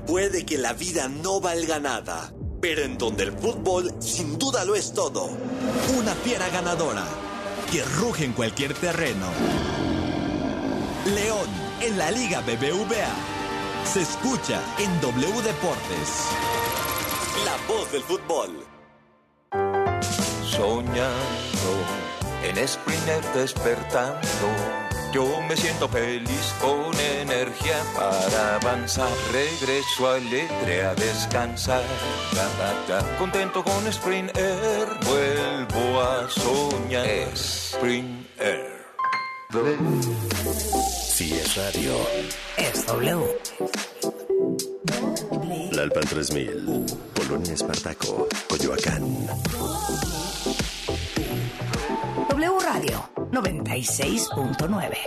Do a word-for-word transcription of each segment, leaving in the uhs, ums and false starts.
Puede que la vida no valga nada, pero en donde el fútbol sin duda lo es todo. Una fiera ganadora que ruge en cualquier terreno. León en la Liga B B V A. Se escucha en W Deportes. La voz del fútbol. Soñando en Springer despertando, yo me siento feliz con energía para avanzar. Regreso alegre a descansar. Contento con Springer, vuelvo a soñar. Springer. Si es radio, es W. La Alpan tres mil, Polonia Espartaco, Coyoacán. W Radio noventa y seis punto nueve.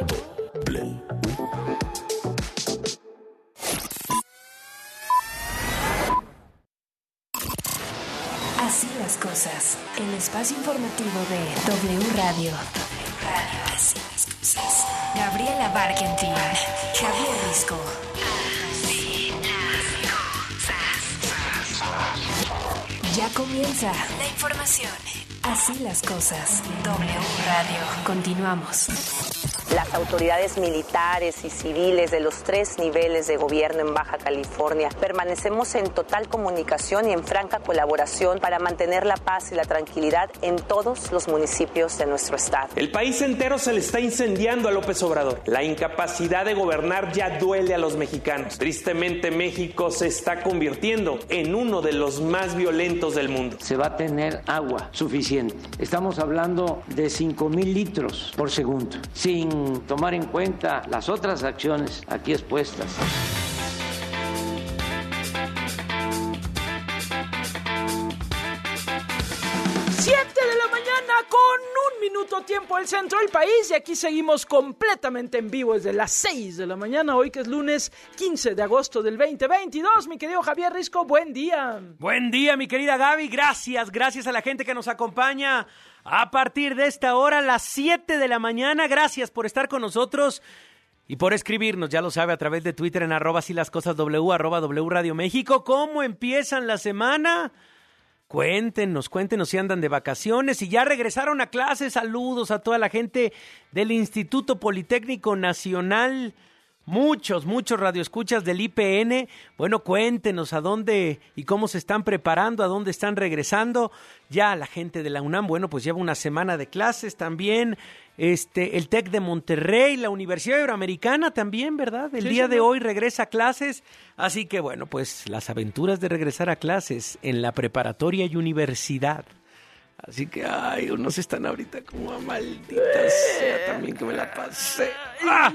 Así las cosas. El espacio informativo de W Radio. W Radio. Así las cosas. Gabriela Barkentin, Javier Risco. Ya comienza la información. Así las cosas. W Radio. Continuamos. Las autoridades militares y civiles de los tres niveles de gobierno en Baja California permanecemos en total comunicación y en franca colaboración para mantener la paz y la tranquilidad en todos los municipios de nuestro estado. El país entero se le está incendiando a López Obrador. La incapacidad de gobernar ya duele a los mexicanos. Tristemente, México se está convirtiendo en uno de los más violentos del mundo. Se va a tener agua suficiente. Estamos hablando de cinco mil litros por segundo, sin tomar en cuenta las otras acciones aquí expuestas. Siete de la mañana con un minuto tiempo el centro del país y aquí seguimos completamente en vivo desde las seis de la mañana, hoy que es lunes quince de agosto del veinte veintidós. Mi querido Javier Risco, buen día. Buen día, mi querida Gaby, gracias, gracias a la gente que nos acompaña a partir de esta hora, las siete de la mañana. Gracias por estar con nosotros y por escribirnos, ya lo sabe, a través de Twitter en arroba así las cosas W, arroba W Radio México. ¿Cómo empiezan la semana? Cuéntenos, cuéntenos si andan de vacaciones, si ya regresaron a clases. Saludos a toda la gente del Instituto Politécnico Nacional. Muchos, muchos radioescuchas del I P N. Bueno, cuéntenos a dónde y cómo se están preparando, a dónde están regresando. Ya la gente de la UNAM, bueno, pues lleva una semana de clases también. Este, el TEC de Monterrey, la Universidad Iberoamericana también, ¿verdad? El sí, día sí, de hoy regresa a clases. Así que, bueno, pues las aventuras de regresar a clases en la preparatoria y universidad. Así que, ay, unos están ahorita como a maldita sea también que me la pasé. ¡Ah!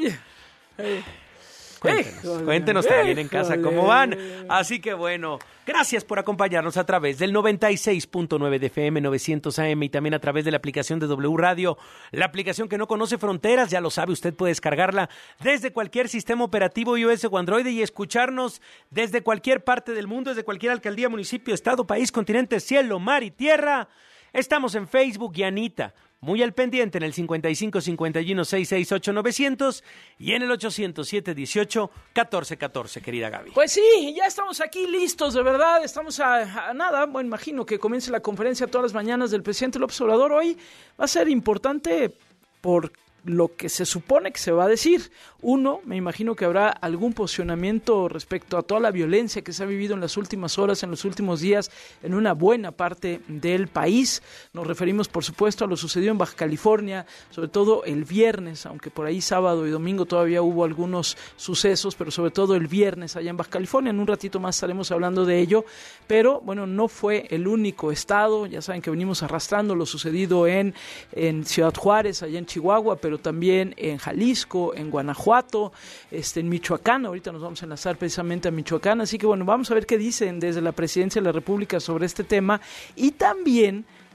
Cuéntenos, Híjole, cuéntenos también en casa cómo van. Así que bueno, gracias por acompañarnos a través del noventa y seis punto nueve de F M, novecientos A M y también a través de la aplicación de W Radio, la aplicación que no conoce fronteras, ya lo sabe, usted puede descargarla desde cualquier sistema operativo iOS o Android y escucharnos desde cualquier parte del mundo, desde cualquier alcaldía, municipio, estado, país, continente, cielo, mar y tierra. Estamos en Facebook y Anita. Muy al pendiente en el cincuenta y cinco cincuenta y uno sesenta y seis ocho novecientos y en el ochocientos siete dieciocho catorce catorce, querida Gaby. Pues sí, ya estamos aquí listos, de verdad, estamos a, a nada, bueno, imagino que comience la conferencia todas las mañanas del presidente López Obrador. Hoy va a ser importante por lo que se supone que se va a decir. Uno, me imagino que habrá algún posicionamiento respecto a toda la violencia que se ha vivido en las últimas horas, en los últimos días, en una buena parte del país. Nos referimos, por supuesto, a lo sucedido en Baja California, sobre todo el viernes, aunque por ahí sábado y domingo todavía hubo algunos sucesos, pero sobre todo el viernes allá en Baja California. En un ratito más estaremos hablando de ello, pero bueno, no fue el único estado. Ya saben que venimos arrastrando lo sucedido en, en Ciudad Juárez, allá en Chihuahua, pero también en Jalisco, en Guanajuato, este, en Michoacán. Ahorita nos vamos a enlazar precisamente a Michoacán, así que bueno, vamos a ver qué dicen desde la Presidencia de la República sobre este tema y también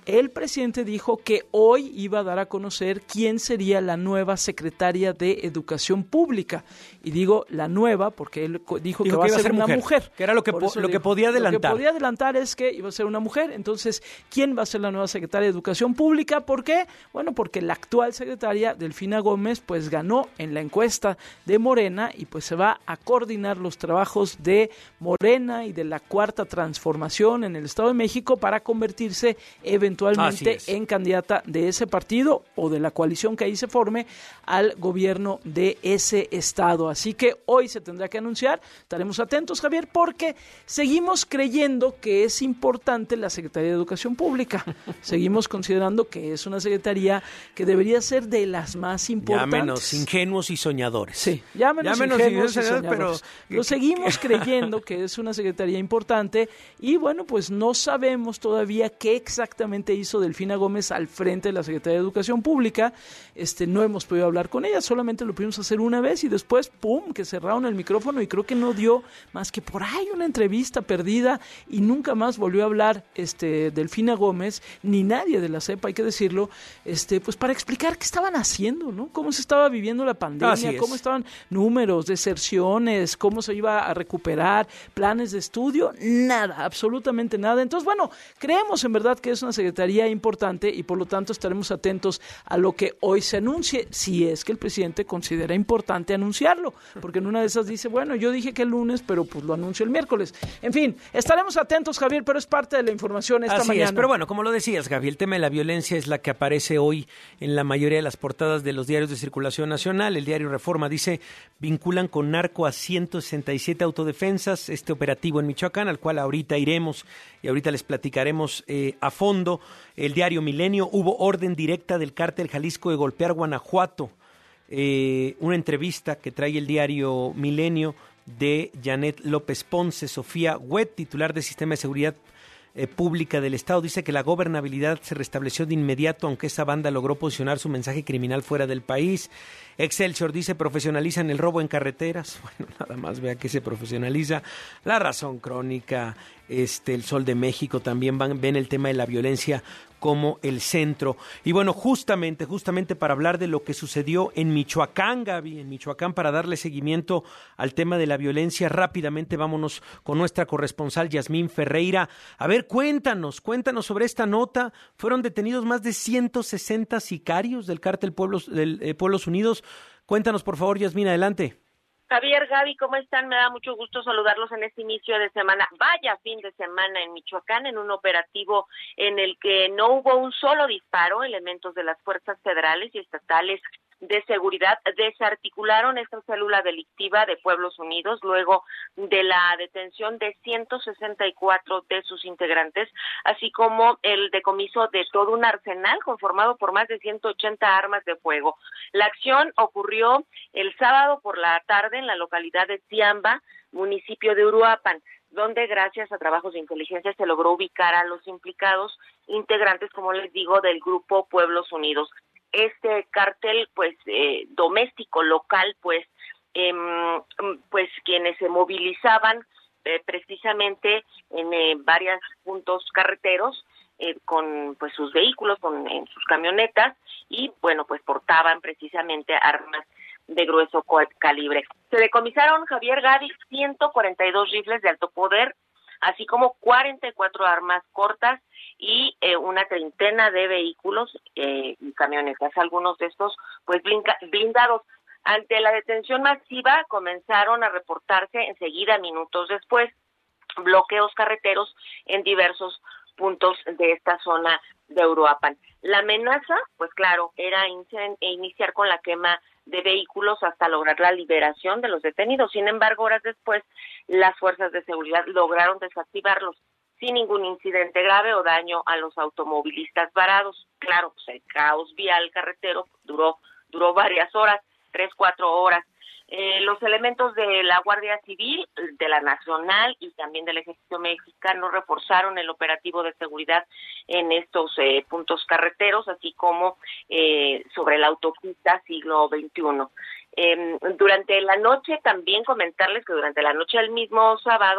el presidente dijo que hoy iba a dar a conocer quién sería la nueva secretaria de Educación Pública. Y digo la nueva porque él dijo, dijo que va que a ser, ser una mujer. mujer. Que era lo que, po- lo que podía adelantar. Lo que podía adelantar es que iba a ser una mujer. Entonces, ¿quién va a ser la nueva secretaria de Educación Pública? ¿Por qué? Bueno, porque la actual secretaria, Delfina Gómez, pues ganó en la encuesta de Morena y pues se va a coordinar los trabajos de Morena y de la Cuarta Transformación en el Estado de México para convertirse eventualmente en candidata de ese partido o de la coalición que ahí se forme al gobierno de ese estado. Así que hoy se tendrá que anunciar, estaremos atentos, Javier, porque seguimos creyendo que es importante la Secretaría de Educación Pública. Seguimos considerando que es una secretaría que debería ser de las más importantes. Llámenos ingenuos y soñadores. Sí, llámenos, llámenos ingenuos y soñadores. Pero lo seguimos creyendo que es una secretaría importante y bueno, pues no sabemos todavía qué exactamente hizo Delfina Gómez al frente de la Secretaría de Educación Pública. Este, no hemos podido hablar con ella, solamente lo pudimos hacer una vez y después, pum, que cerraron el micrófono y creo que no dio más que por ahí una entrevista perdida y nunca más volvió a hablar este, Delfina Gómez, ni nadie de la CEPA, hay que decirlo, este, pues para explicar qué estaban haciendo, ¿no? Cómo se estaba viviendo la pandemia, cómo estaban números, deserciones, cómo se iba a recuperar, planes de estudio, nada, absolutamente nada. Entonces, bueno, creemos en verdad que es una secretaría importante y por lo tanto estaremos atentos a lo que hoy se anuncie, si es que el presidente considera importante anunciarlo, porque en una de esas dice, bueno, yo dije que el lunes, pero pues lo anuncio el miércoles. En fin, estaremos atentos, Javier, pero es parte de la información esta Así mañana. Es, pero bueno, como lo decías, Gaby, el tema de la violencia es la que aparece hoy en la mayoría de las portadas de los diarios de circulación nacional. El diario Reforma dice, vinculan con narco a ciento sesenta y siete autodefensas, este operativo en Michoacán, al cual ahorita iremos y ahorita les platicaremos eh, a fondo. El diario Milenio, hubo orden directa del cártel Jalisco de golpear Guanajuato. Eh, una entrevista que trae el diario Milenio de Janet López Ponce, Sofía Huet, titular del Sistema de Seguridad eh, Pública del Estado, dice que la gobernabilidad se restableció de inmediato, aunque esa banda logró posicionar su mensaje criminal fuera del país. Excelsior dice, profesionalizan el robo en carreteras. Bueno, nada más vea que se profesionaliza. La Razón, Crónica, este, El Sol de México también van, ven el tema de la violencia como el centro. Y bueno, justamente, justamente para hablar de lo que sucedió en Michoacán, Gaby, en Michoacán, para darle seguimiento al tema de la violencia, rápidamente vámonos con nuestra corresponsal Yasmín Ferreira. A ver, cuéntanos, cuéntanos sobre esta nota. Fueron detenidos más de ciento sesenta sicarios del cártel Pueblos, del, eh, Pueblos Unidos. Cuéntanos, por favor, Yasmín, adelante. Javier, Gaby, ¿cómo están? Me da mucho gusto saludarlos en este inicio de semana. Vaya fin de semana en Michoacán, en un operativo en el que no hubo un solo disparo. Elementos de las fuerzas federales y estatales de seguridad desarticularon esta célula delictiva de Pueblos Unidos luego de la detención de ciento sesenta y cuatro de sus integrantes, así como el decomiso de todo un arsenal conformado por más de ciento ochenta armas de fuego. La acción ocurrió el sábado por la tarde en la localidad de Tiamba, municipio de Uruapan, donde gracias a trabajos de inteligencia se logró ubicar a los implicados, integrantes, como les digo, del grupo Pueblos Unidos. Este cártel, pues, eh, doméstico, local, pues, eh, pues, quienes se movilizaban eh, precisamente en eh, varios puntos carreteros, eh, con, pues, sus vehículos, con en sus camionetas, y, bueno, pues, portaban precisamente armas de grueso calibre. Se decomisaron, Javier, Gaby, ciento cuarenta y dos rifles de alto poder, así como cuarenta y cuatro armas cortas y eh, una treintena de vehículos eh, y camionetas, algunos de estos pues blinda, blindados. Ante la detención masiva comenzaron a reportarse enseguida, minutos después, bloqueos carreteros en diversos puntos de esta zona de Uruapan. La amenaza, pues claro, era iniciar con la quema de vehículos hasta lograr la liberación de los detenidos. Sin embargo, horas después, las fuerzas de seguridad lograron desactivarlos sin ningún incidente grave o daño a los automovilistas varados. Claro, pues el caos vial carretero duró duró varias horas, tres, cuatro horas. Eh, los elementos de la Guardia Civil, de la Nacional y también del Ejército Mexicano reforzaron el operativo de seguridad en estos eh, puntos carreteros, así como eh, sobre la autopista Siglo veintiuno. Eh, durante la noche, también comentarles que durante la noche del mismo sábado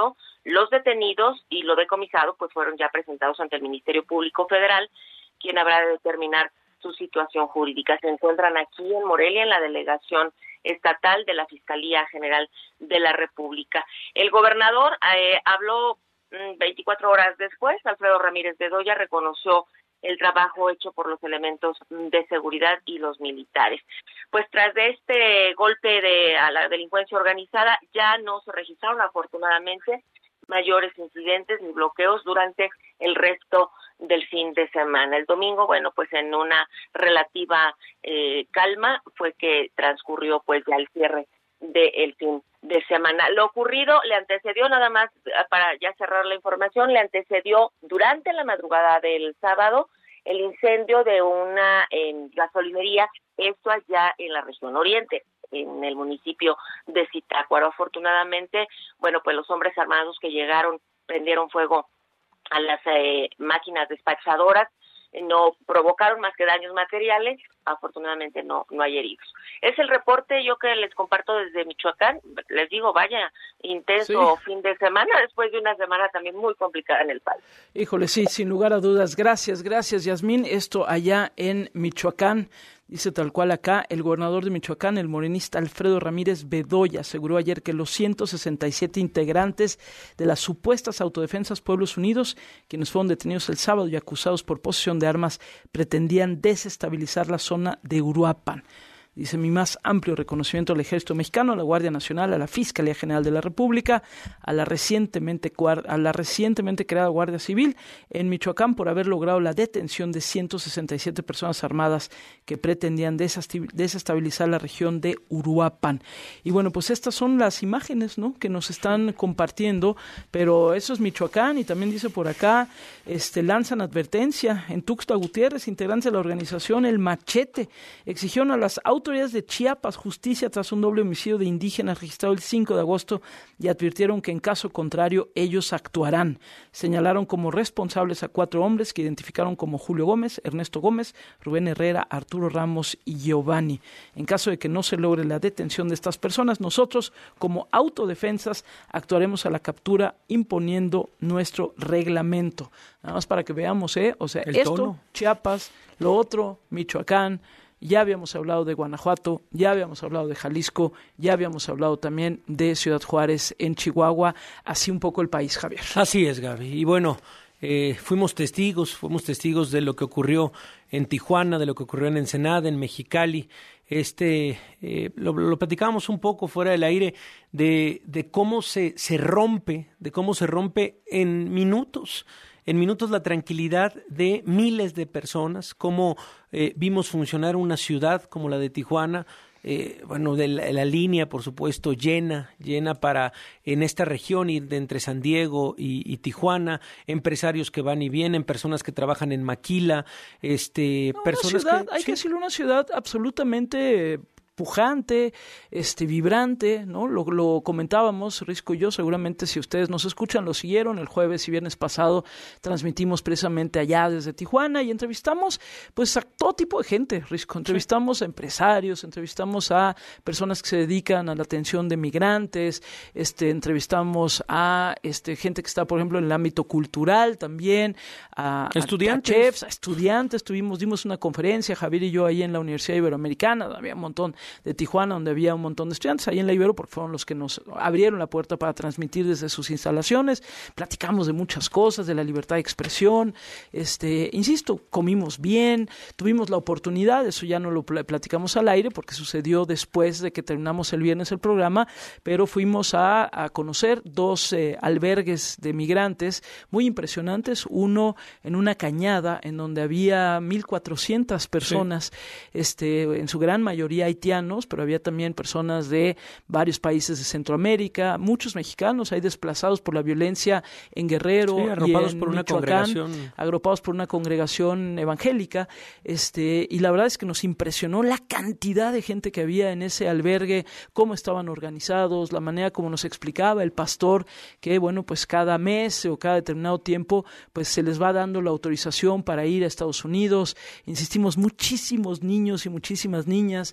Los detenidos y lo decomisado pues fueron ya presentados ante el Ministerio Público Federal, quien habrá de determinar su situación jurídica. Se encuentran aquí en Morelia, en la delegación estatal de la Fiscalía General de la República. El gobernador eh, habló mmm, veinticuatro horas después. Alfredo Ramírez Bedoya reconoció el trabajo hecho por los elementos de seguridad y los militares. Pues tras de este golpe de a la delincuencia organizada, ya no se registraron afortunadamente mayores incidentes ni bloqueos durante el resto del fin de semana. El domingo, bueno, pues en una relativa eh, calma fue que transcurrió pues ya el cierre del fin de semana. Lo ocurrido le antecedió, nada más para ya cerrar la información, le antecedió durante la madrugada del sábado el incendio de una eh, gasolinería, esto allá en la región oriente, en el municipio de Zitácuaro. Afortunadamente, bueno, pues los hombres armados que llegaron prendieron fuego a las eh, máquinas despachadoras, no provocaron más que daños materiales, afortunadamente no no hay heridos. Es el reporte yo que les comparto desde Michoacán. Les digo, vaya, intenso sí. fin de semana, después de una semana también muy complicada en el país. Híjole, sí, sin lugar a dudas. Gracias, gracias, Yasmín. Esto allá en Michoacán. Dice tal cual acá, el gobernador de Michoacán, el morenista Alfredo Ramírez Bedoya, aseguró ayer que los ciento sesenta y siete integrantes de las supuestas autodefensas Pueblos Unidos, quienes fueron detenidos el sábado y acusados por posesión de armas, pretendían desestabilizar la zona de Uruapan. Dice, mi más amplio reconocimiento al Ejército Mexicano, a la Guardia Nacional, a la Fiscalía General de la República, a la recientemente, a la recientemente creada Guardia Civil en Michoacán por haber logrado la detención de ciento sesenta y siete personas armadas que pretendían desestabilizar la región de Uruapan. Y bueno, pues estas son las imágenes, ¿no?, que nos están compartiendo, pero eso es Michoacán. Y también dice por acá, este lanzan advertencia en Tuxtla Gutiérrez, integrantes de la organización El Machete exigieron a las autoridades autoridades de Chiapas justicia tras un doble homicidio de indígenas registrado el cinco de agosto y advirtieron que en caso contrario ellos actuarán. Señalaron como responsables a cuatro hombres que identificaron como Julio Gómez, Ernesto Gómez, Rubén Herrera, Arturo Ramos y Giovanni. En caso de que no se logre la detención de estas personas, nosotros como autodefensas actuaremos a la captura imponiendo nuestro reglamento. Nada más para que veamos, ¿eh? O sea, el esto, tono. Chiapas, lo otro, Michoacán. Ya habíamos hablado de Guanajuato, ya habíamos hablado de Jalisco, ya habíamos hablado también de Ciudad Juárez en Chihuahua, así un poco el país, Javier. Así es, Gaby. Y bueno, eh, fuimos testigos, fuimos testigos de lo que ocurrió en Tijuana, de lo que ocurrió en Ensenada, en Mexicali. Este, eh, lo, lo platicábamos un poco fuera del aire de, de cómo se, se rompe, de cómo se rompe en minutos. En minutos la tranquilidad de miles de personas, cómo eh, vimos funcionar una ciudad como la de Tijuana, eh, bueno, de la, la línea, por supuesto, llena, llena para en esta región y de entre San Diego y, y Tijuana, empresarios que van y vienen, personas que trabajan en maquila, este, no, personas ciudad, que hay sí. que decirlo, una ciudad absolutamente pujante, este, vibrante, ¿no? Lo, lo comentábamos, Risco y yo, seguramente si ustedes nos escuchan, lo siguieron, el jueves y viernes pasado transmitimos precisamente allá desde Tijuana y entrevistamos pues a todo tipo de gente, Risco, entrevistamos sí. a empresarios, entrevistamos a personas que se dedican a la atención de migrantes, este, entrevistamos a este, gente que está, por ejemplo, en el ámbito cultural también, a estudiantes, a, a chefs, a estudiantes, tuvimos, dimos una conferencia, Javier y yo, ahí en la Universidad Iberoamericana, había un montón de Tijuana, donde había un montón de estudiantes, ahí en la Ibero, porque fueron los que nos abrieron la puerta para transmitir desde sus instalaciones. Platicamos de muchas cosas, de la libertad de expresión, este, insisto, comimos bien, tuvimos la oportunidad, eso ya no lo platicamos al aire, porque sucedió después de que terminamos el viernes el programa, pero fuimos a, a conocer dos eh, albergues de migrantes muy impresionantes, uno en una cañada, en donde había mil cuatrocientas personas, sí. este, en su gran mayoría haitianos, pero había también personas de varios países de Centroamérica, muchos mexicanos ahí desplazados por la violencia en Guerrero, sí, agrupados y en por una Michoacán, congregación, agrupados por una congregación evangélica, este, y la verdad es que nos impresionó la cantidad de gente que había en ese albergue, cómo estaban organizados, la manera como nos explicaba el pastor, que bueno, pues cada mes o cada determinado tiempo, pues se les va dando la autorización para ir a Estados Unidos. Insistimos, muchísimos niños y muchísimas niñas. Después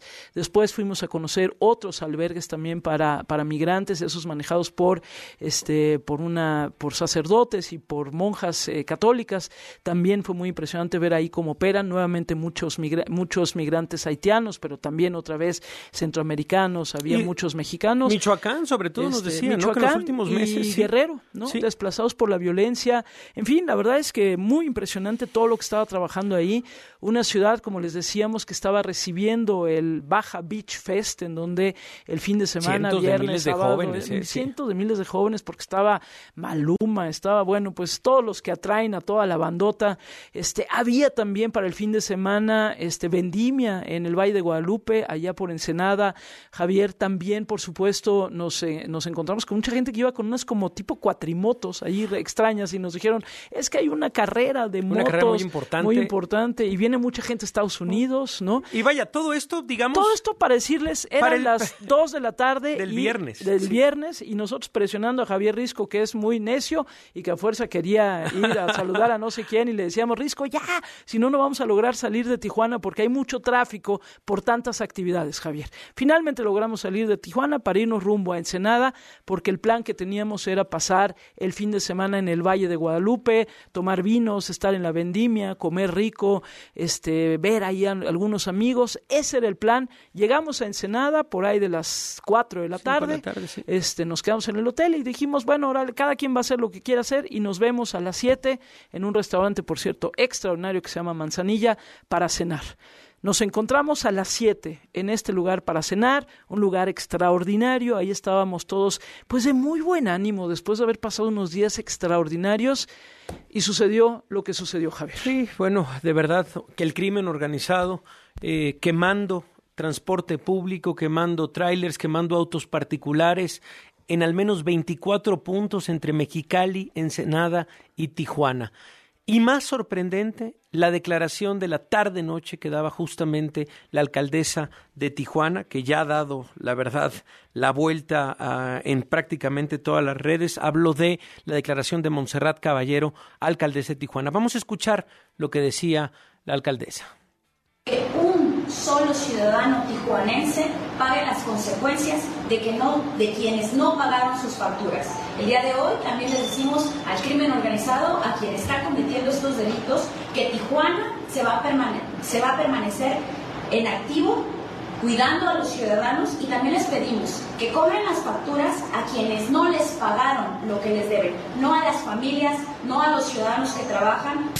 Después fuimos a conocer otros albergues también para, para migrantes, esos manejados por, este, por, una, por sacerdotes y por monjas eh, católicas. También fue muy impresionante ver ahí cómo operan nuevamente muchos, migra- muchos migrantes haitianos, pero también otra vez centroamericanos, había y muchos mexicanos. Michoacán, sobre todo, nos Este, decían, ¿no? Que en los últimos meses. Y sí. Guerrero, ¿no? Sí. Desplazados por la violencia. En fin, la verdad es que muy impresionante todo lo que estaba trabajando ahí. Una ciudad, como les decíamos, que estaba recibiendo el Baja Beach Fest, en donde el fin de semana, cientos viernes, de miles de sábado, jóvenes, eh, cientos sí. de miles de jóvenes, porque estaba Maluma, estaba, bueno, pues todos los que atraen a toda la bandota. Este, había también para el fin de semana, este, vendimia en el Valle de Guadalupe, allá por Ensenada. Javier, también, por supuesto, nos, eh, nos encontramos con mucha gente que iba con unas como tipo cuatrimotos ahí extrañas y nos dijeron, es que hay una carrera de Una motos carrera muy importante. muy importante y viene mucha gente de Estados Unidos, ¿no? Y vaya, todo esto, digamos... Todo esto para decirles, eran para el- las dos de la tarde Del y- viernes, del sí. viernes y nosotros presionando a Javier Risco, que es muy necio y que a fuerza quería ir a saludar a no sé quién y le decíamos, Risco, ya, si no, no vamos a lograr salir de Tijuana porque hay mucho tráfico por tantas actividades, Javier. Finalmente logramos salir de Tijuana para irnos rumbo a Ensenada porque el plan que teníamos era pasar el fin de semana en el Valle de Guadalupe, tomar vinos, estar en la vendimia, comer rico, este, ver ahí a algunos amigos. Ese era el plan. Llegamos a Ensenada por ahí de las cuatro de la Cinco de tarde. la tarde, sí. Este, nos quedamos en el hotel y dijimos, bueno, ahora cada quien va a hacer lo que quiera hacer y nos vemos a las siete en un restaurante, por cierto, extraordinario que se llama Manzanilla, para cenar. Nos encontramos a las siete en este lugar para cenar, un lugar extraordinario. Ahí estábamos todos, pues de muy buen ánimo, después de haber pasado unos días extraordinarios, y sucedió lo que sucedió, Javier. Sí, bueno, de verdad que el crimen organizado, eh, quemando transporte público, quemando trailers, quemando autos particulares, en al menos veinticuatro puntos entre Mexicali, Ensenada y Tijuana. Y más sorprendente, la declaración de la tarde-noche que daba justamente la alcaldesa de Tijuana, que ya ha dado, la verdad, la vuelta a, en prácticamente todas las redes. Habló de la declaración de Montserrat Caballero, alcaldesa de Tijuana. Vamos a escuchar lo que decía la alcaldesa. Que un solo ciudadano tijuanense pague las consecuencias de que no, de quienes no pagaron sus facturas. El día de hoy también le decimos al crimen organizado, a quien está cometiendo estos delitos, que Tijuana se va a, permane- se va a permanecer en activo, cuidando a los ciudadanos, y también les pedimos que cobren las facturas a quienes no les pagaron lo que les deben, no a las familias, no a los ciudadanos que trabajan.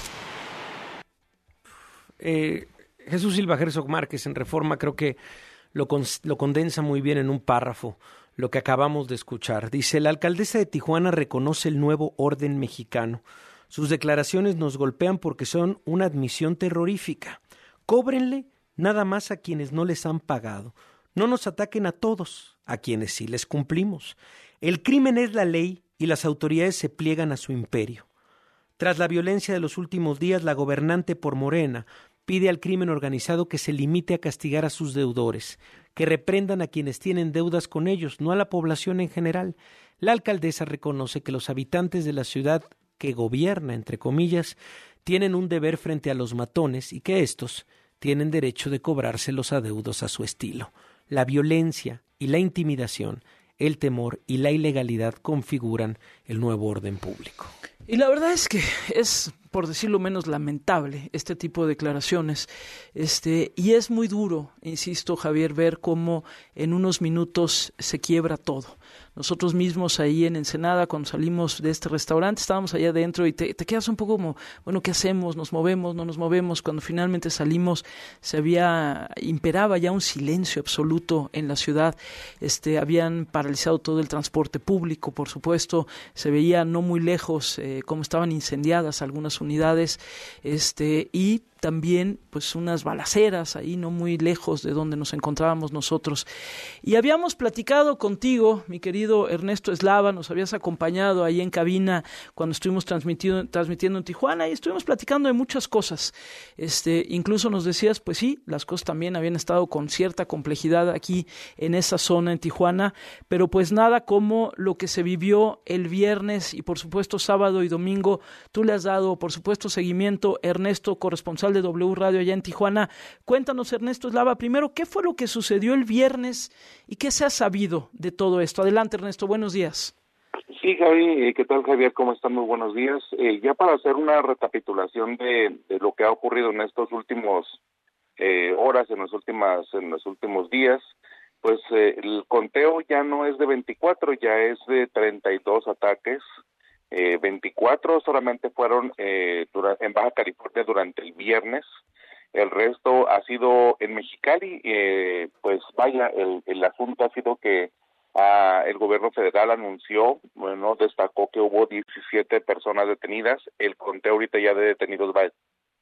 Eh, Jesús Silva Herzog Márquez en Reforma creo que lo, con, lo condensa muy bien en un párrafo lo que acabamos de escuchar. Dice, la alcaldesa de Tijuana reconoce el nuevo orden mexicano. Sus declaraciones nos golpean porque son una admisión terrorífica. Cóbrenle nada más a quienes no les han pagado. No nos ataquen a todos, a quienes sí les cumplimos. El crimen es la ley y las autoridades se pliegan a su imperio. Tras la violencia de los últimos días, la gobernante por Morena pide al crimen organizado que se limite a castigar a sus deudores, que reprendan a quienes tienen deudas con ellos, no a la población en general. La alcaldesa reconoce que los habitantes de la ciudad que gobierna, entre comillas, tienen un deber frente a los matones y que éstos tienen derecho de cobrarse los adeudos a su estilo. La violencia y la intimidación, el temor y la ilegalidad configuran el nuevo orden público. Y la verdad es que es, por decirlo menos, lamentable este tipo de declaraciones. Este, y es muy duro, insisto, Javier, ver cómo en unos minutos se quiebra todo. Nosotros mismos ahí en Ensenada, cuando salimos de este restaurante, estábamos allá adentro y te, te quedas un poco como, bueno, ¿qué hacemos? ¿Nos movemos? ¿No nos movemos? Cuando finalmente salimos, se había, imperaba ya un silencio absoluto en la ciudad. Este, habían paralizado todo el transporte público, por supuesto. Se veía no muy lejos eh, cómo estaban incendiadas algunas unidades, este, y también pues unas balaceras ahí no muy lejos de donde nos encontrábamos nosotros. Y habíamos platicado contigo, mi querido Ernesto Eslava, nos habías acompañado ahí en cabina cuando estuvimos transmitiendo, transmitiendo en Tijuana, y estuvimos platicando de muchas cosas. Este, incluso nos decías, pues sí, las cosas también habían estado con cierta complejidad aquí en esa zona en Tijuana, pero pues nada como lo que se vivió el viernes y por supuesto sábado y domingo. Tú le has dado por supuesto seguimiento, Ernesto, corresponsal corresponsal de W Radio allá en Tijuana. Cuéntanos, Ernesto Eslava, primero, ¿qué fue lo que sucedió el viernes y qué se ha sabido de todo esto? Adelante, Ernesto, buenos días. Sí, Javi, ¿qué tal, Javier? ¿Cómo están? Muy buenos días. Eh, ya para hacer una recapitulación de, de lo que ha ocurrido en estos últimos eh, horas, en los últimas, en los últimos días, pues eh, el conteo ya no es de veinticuatro, ya es de treinta y dos ataques. Eh, veinticuatro solamente fueron eh, dura, en Baja California durante el viernes. El resto ha sido en Mexicali. Eh, pues vaya, el, el asunto ha sido que Ah, el gobierno federal anunció, bueno, destacó que hubo diecisiete personas detenidas. El conteo ahorita ya de detenidos va,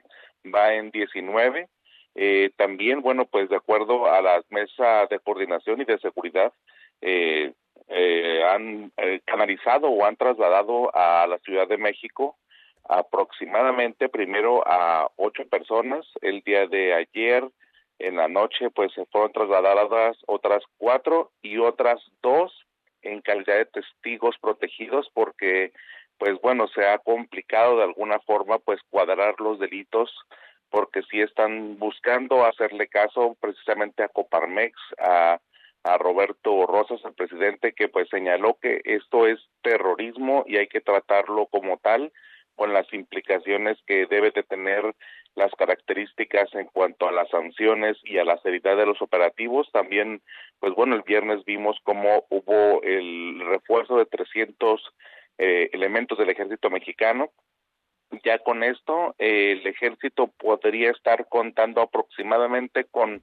va en diecinueve. Eh, también, bueno, pues de acuerdo a las mesas de coordinación y de seguridad, eh, eh, han eh, canalizado o han trasladado a la Ciudad de México aproximadamente primero a ocho personas. El día de ayer, en la noche, pues se fueron trasladadas otras cuatro y otras dos en calidad de testigos protegidos porque, pues bueno, se ha complicado de alguna forma, pues cuadrar los delitos porque sí están buscando hacerle caso precisamente a Coparmex, a, a Roberto Rosas, el presidente, que pues señaló que esto es terrorismo y hay que tratarlo como tal, con las implicaciones que debe de tener, las características en cuanto a las sanciones y a la seriedad de los operativos. También, pues bueno, el viernes vimos cómo hubo el refuerzo de trescientos eh, elementos del ejército mexicano. Ya con esto, eh, el ejército podría estar contando aproximadamente con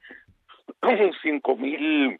cinco mil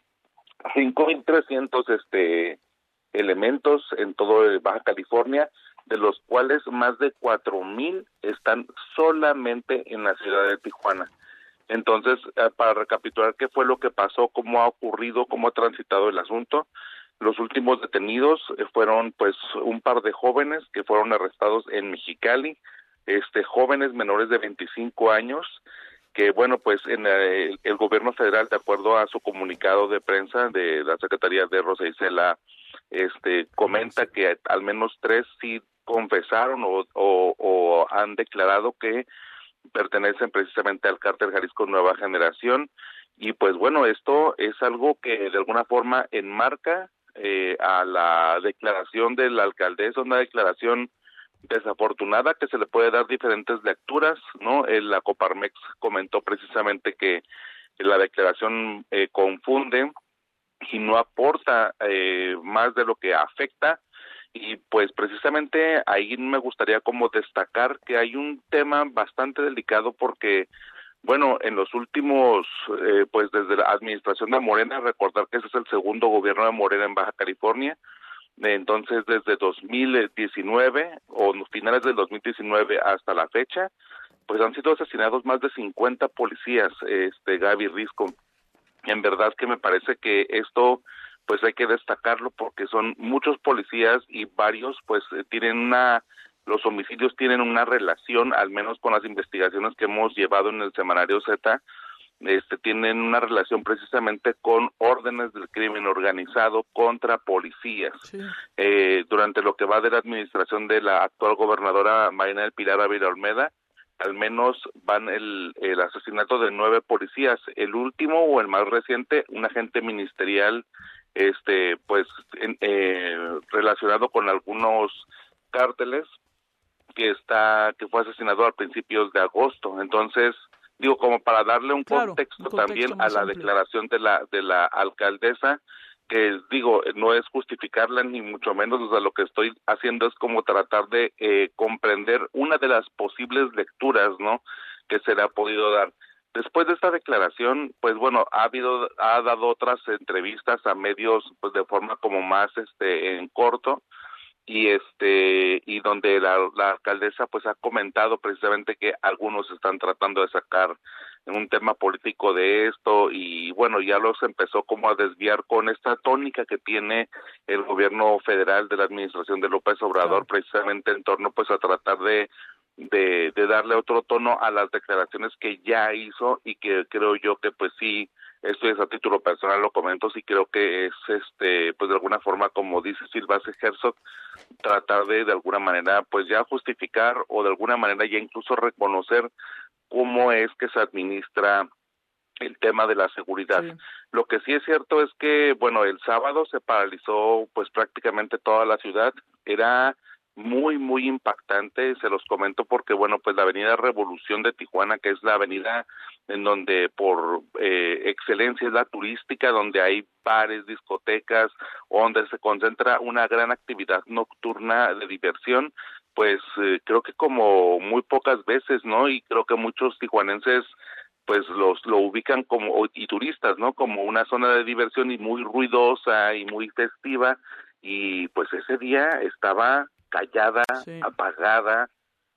trescientos este, elementos en todo Baja California, de los cuales más de cuatro mil están solamente en la ciudad de Tijuana. Entonces, para recapitular qué fue lo que pasó, cómo ha ocurrido, cómo ha transitado el asunto, los últimos detenidos fueron pues un par de jóvenes que fueron arrestados en Mexicali, este jóvenes menores de veinticinco años, que bueno, pues en el, el gobierno federal, de acuerdo a su comunicado de prensa de la Secretaría de Rosa Isela, este comenta que al menos tres sí confesaron o, o, o han declarado que pertenecen precisamente al cártel Jalisco Nueva Generación. Y pues bueno, esto es algo que de alguna forma enmarca eh, a la declaración de la alcaldesa, una declaración desafortunada que se le puede dar diferentes lecturas, ¿no? El, la Coparmex comentó precisamente que la declaración eh, confunde y no aporta eh, más de lo que afecta. Y pues precisamente ahí me gustaría como destacar que hay un tema bastante delicado porque, bueno, en los últimos, eh, pues desde la administración de Morena, recordar que ese es el segundo gobierno de Morena en Baja California, entonces desde dos mil diecinueve o finales del dos mil diecinueve hasta la fecha, pues han sido asesinados más de cincuenta policías, este Gaby Risco. En verdad que me parece que esto pues hay que destacarlo porque son muchos policías y varios pues tienen una, los homicidios tienen una relación, al menos con las investigaciones que hemos llevado en el Semanario Z, este tienen una relación precisamente con órdenes del crimen organizado contra policías. Sí. Eh, durante lo que va de la administración de la actual gobernadora Marina del Pilar Ávila Olmeda, al menos van el, el asesinato de nueve policías. El último o el más reciente, un agente ministerial este pues en, eh, relacionado con algunos cárteles que está que fue asesinado a principios de agosto. Entonces digo, como para darle un claro, contexto, un contexto también a la amplio. Declaración de la de la alcaldesa, que digo, no es justificarla ni mucho menos, o sea, lo que estoy haciendo es como tratar de eh, comprender una de las posibles lecturas, ¿no?, que se le ha podido dar. Después de esta declaración, pues bueno, ha habido, ha dado otras entrevistas a medios, pues de forma como más, este, en corto, y este, y donde la, la alcaldesa, pues ha comentado precisamente que algunos están tratando de sacar un tema político de esto, y bueno, ya los empezó como a desviar con esta tónica que tiene el gobierno federal de la administración de López Obrador, precisamente en torno, pues, a tratar de De, de darle otro tono a las declaraciones que ya hizo, y que creo yo que pues sí, esto es a título personal, lo comento, sí creo que es este pues de alguna forma, como dice Silva Herzog, tratar de de alguna manera pues ya justificar o de alguna manera ya incluso reconocer cómo es que se administra el tema de la seguridad. Sí. Lo que sí es cierto es que, bueno, el sábado se paralizó pues prácticamente toda la ciudad. Era muy, muy impactante, se los comento porque, bueno, pues la avenida Revolución de Tijuana, que es la avenida en donde por eh, excelencia es la turística, donde hay bares, discotecas, donde se concentra una gran actividad nocturna de diversión, pues eh, creo que como muy pocas veces, ¿no? Y creo que muchos tijuanenses pues los lo ubican como, y turistas, ¿no? Como una zona de diversión y muy ruidosa y muy festiva, y pues ese día estaba callada, sí. apagada,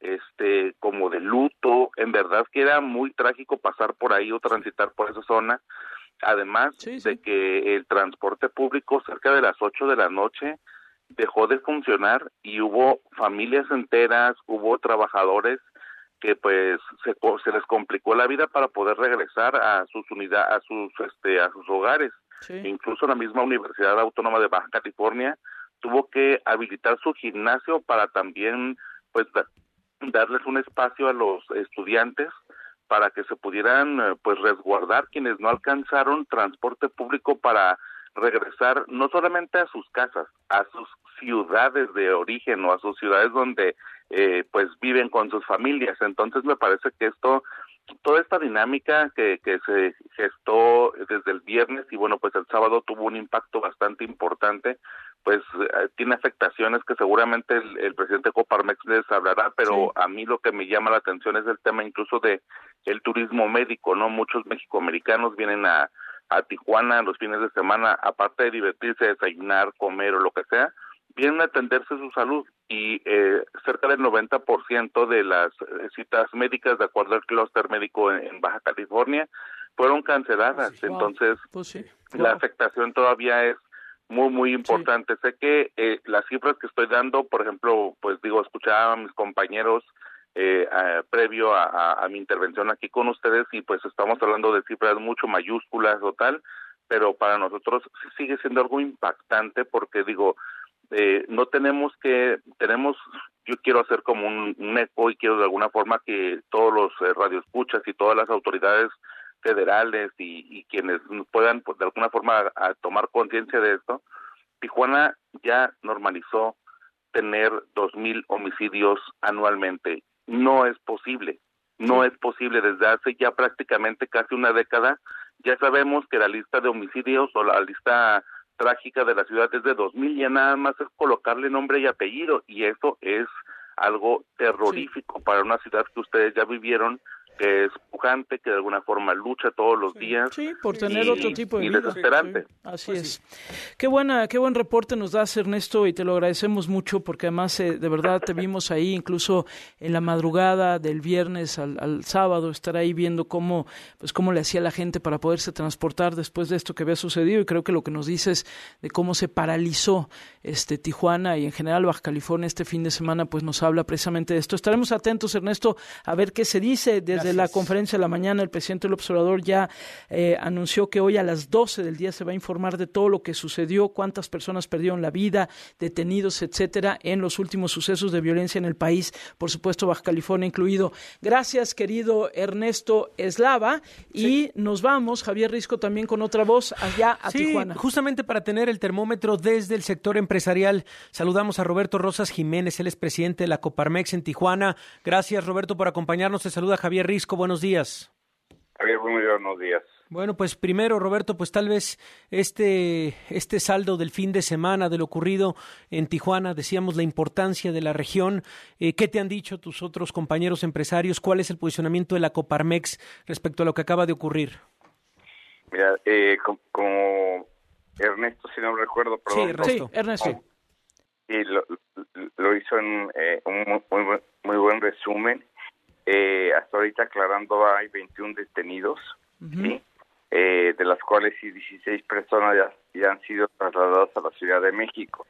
este, como de luto. En verdad que era muy trágico pasar por ahí o transitar por esa zona, además sí, sí. de que el transporte público cerca de las ocho de la noche dejó de funcionar y hubo familias enteras, hubo trabajadores que pues se, se les complicó la vida para poder regresar a sus unidades, a sus este a sus hogares. Sí. Incluso la misma Universidad Autónoma de Baja California tuvo que habilitar su gimnasio para también pues da, darles un espacio a los estudiantes para que se pudieran pues resguardar quienes no alcanzaron transporte público para regresar no solamente a sus casas, a sus ciudades de origen o a sus ciudades donde eh, pues viven con sus familias. Entonces me parece que esto, toda esta dinámica que, que se gestó desde el viernes y bueno, pues el sábado tuvo un impacto bastante importante, pues eh, tiene afectaciones que seguramente el, el presidente Coparmex les hablará, pero sí. a mí lo que me llama la atención es el tema incluso de el turismo médico, ¿no? Muchos mexicoamericanos vienen a a Tijuana los fines de semana, aparte de divertirse, desayunar, comer o lo que sea, vienen a atenderse su salud y eh, cerca del noventa por ciento de las eh, citas médicas, de acuerdo al clúster médico en, en Baja California, fueron canceladas. Sí, Entonces, wow. pues sí, wow. la afectación todavía es muy, muy importante. Sí. Sé que eh, las cifras que estoy dando, por ejemplo, pues digo, escuchaba a mis compañeros Eh, eh, previo a, a, a mi intervención aquí con ustedes y pues estamos hablando de cifras mucho mayúsculas o tal, pero para nosotros sí sigue siendo algo impactante porque digo, eh, no tenemos que, tenemos, yo quiero hacer como un, un eco y quiero de alguna forma que todos los eh, radioescuchas y todas las autoridades federales y, y quienes puedan pues, de alguna forma a, a tomar conciencia de esto. Tijuana ya normalizó tener dos mil homicidios anualmente. No es posible, no sí. es posible. Desde hace ya prácticamente casi una década, ya sabemos que la lista de homicidios o la lista trágica de la ciudad es de dos mil, ya nada más es colocarle nombre y apellido, y eso es algo terrorífico sí. para una ciudad que ustedes ya vivieron, que es pujante, que de alguna forma lucha todos los sí. días. Sí, por tener y, otro tipo de y vida. desesperante. Sí, sí. Así pues es. Sí. Qué buena, qué buen reporte nos das, Ernesto, y te lo agradecemos mucho porque además eh, de verdad te vimos ahí, incluso en la madrugada del viernes al, al sábado, estar ahí viendo cómo, pues cómo le hacía la gente para poderse transportar después de esto que había sucedido, y creo que lo que nos dices de cómo se paralizó este Tijuana y en general Baja California este fin de semana, pues nos habla precisamente de esto. Estaremos atentos, Ernesto, a ver qué se dice desde de la conferencia de la mañana. El presidente López Obrador ya eh, anunció que hoy a las doce del día se va a informar de todo lo que sucedió, cuántas personas perdieron la vida, detenidos, etcétera, en los últimos sucesos de violencia en el país, por supuesto Baja California incluido. Gracias, querido Ernesto Eslava, y sí. nos vamos, Javier Risco, también con otra voz allá a sí, Tijuana. Justamente para tener el termómetro desde el sector empresarial, saludamos a Roberto Rosas Jiménez, él es presidente de la Coparmex en Tijuana. Gracias, Roberto, por acompañarnos. Te saluda Javier Risco. Buenos días. Javier, muy buenos días. Bueno, pues primero, Roberto, pues tal vez este este saldo del fin de semana de lo ocurrido en Tijuana, decíamos la importancia de la región. Eh, ¿Qué te han dicho tus otros compañeros empresarios? ¿Cuál es el posicionamiento de la Coparmex respecto a lo que acaba de ocurrir? Mira, eh, como, como Ernesto, si no recuerdo, perdón. Sí, Ernesto. Sí, Ernesto. Y lo, lo hizo en eh, un muy, muy, muy buen resumen. Eh, hasta ahorita aclarando hay veintiún detenidos, uh-huh. ¿sí? eh, de las cuales dieciséis personas ya, ya han sido trasladadas a la Ciudad de México.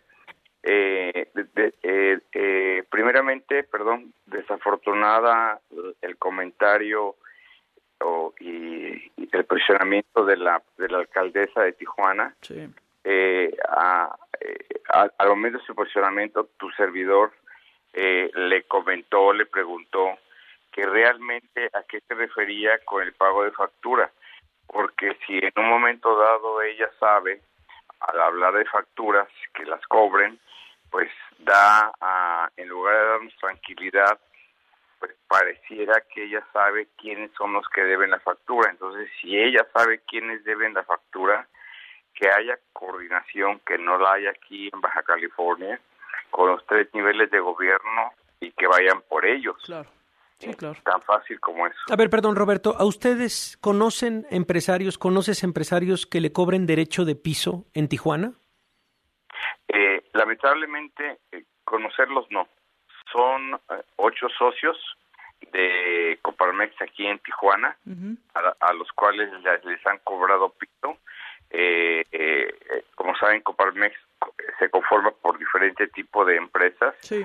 Eh, de, de, eh, eh, primeramente, perdón, desafortunada el comentario oh, y, y el posicionamiento de la de la alcaldesa de Tijuana. Sí. Eh, a, a, al momento de su posicionamiento, tu servidor eh, le comentó, le preguntó que realmente a qué se refería con el pago de factura, porque si en un momento dado ella sabe, al hablar de facturas, que las cobren, pues da, a, en lugar de darnos tranquilidad, pues pareciera que ella sabe quiénes son los que deben la factura. Entonces, si ella sabe quiénes deben la factura, que haya coordinación, que no la haya aquí en Baja California, con los tres niveles de gobierno y que vayan por ellos. Claro. Sí, claro. Tan fácil como eso. A ver, perdón, Roberto, ¿a ustedes conocen empresarios, conoces empresarios que le cobren derecho de piso en Tijuana? Eh, lamentablemente, eh, conocerlos no. Son eh, ocho socios de Coparmex aquí en Tijuana, uh-huh. a, a los cuales les, les han cobrado piso. Eh, eh, como saben, Coparmex se conforma por diferentes tipos de empresas. Sí.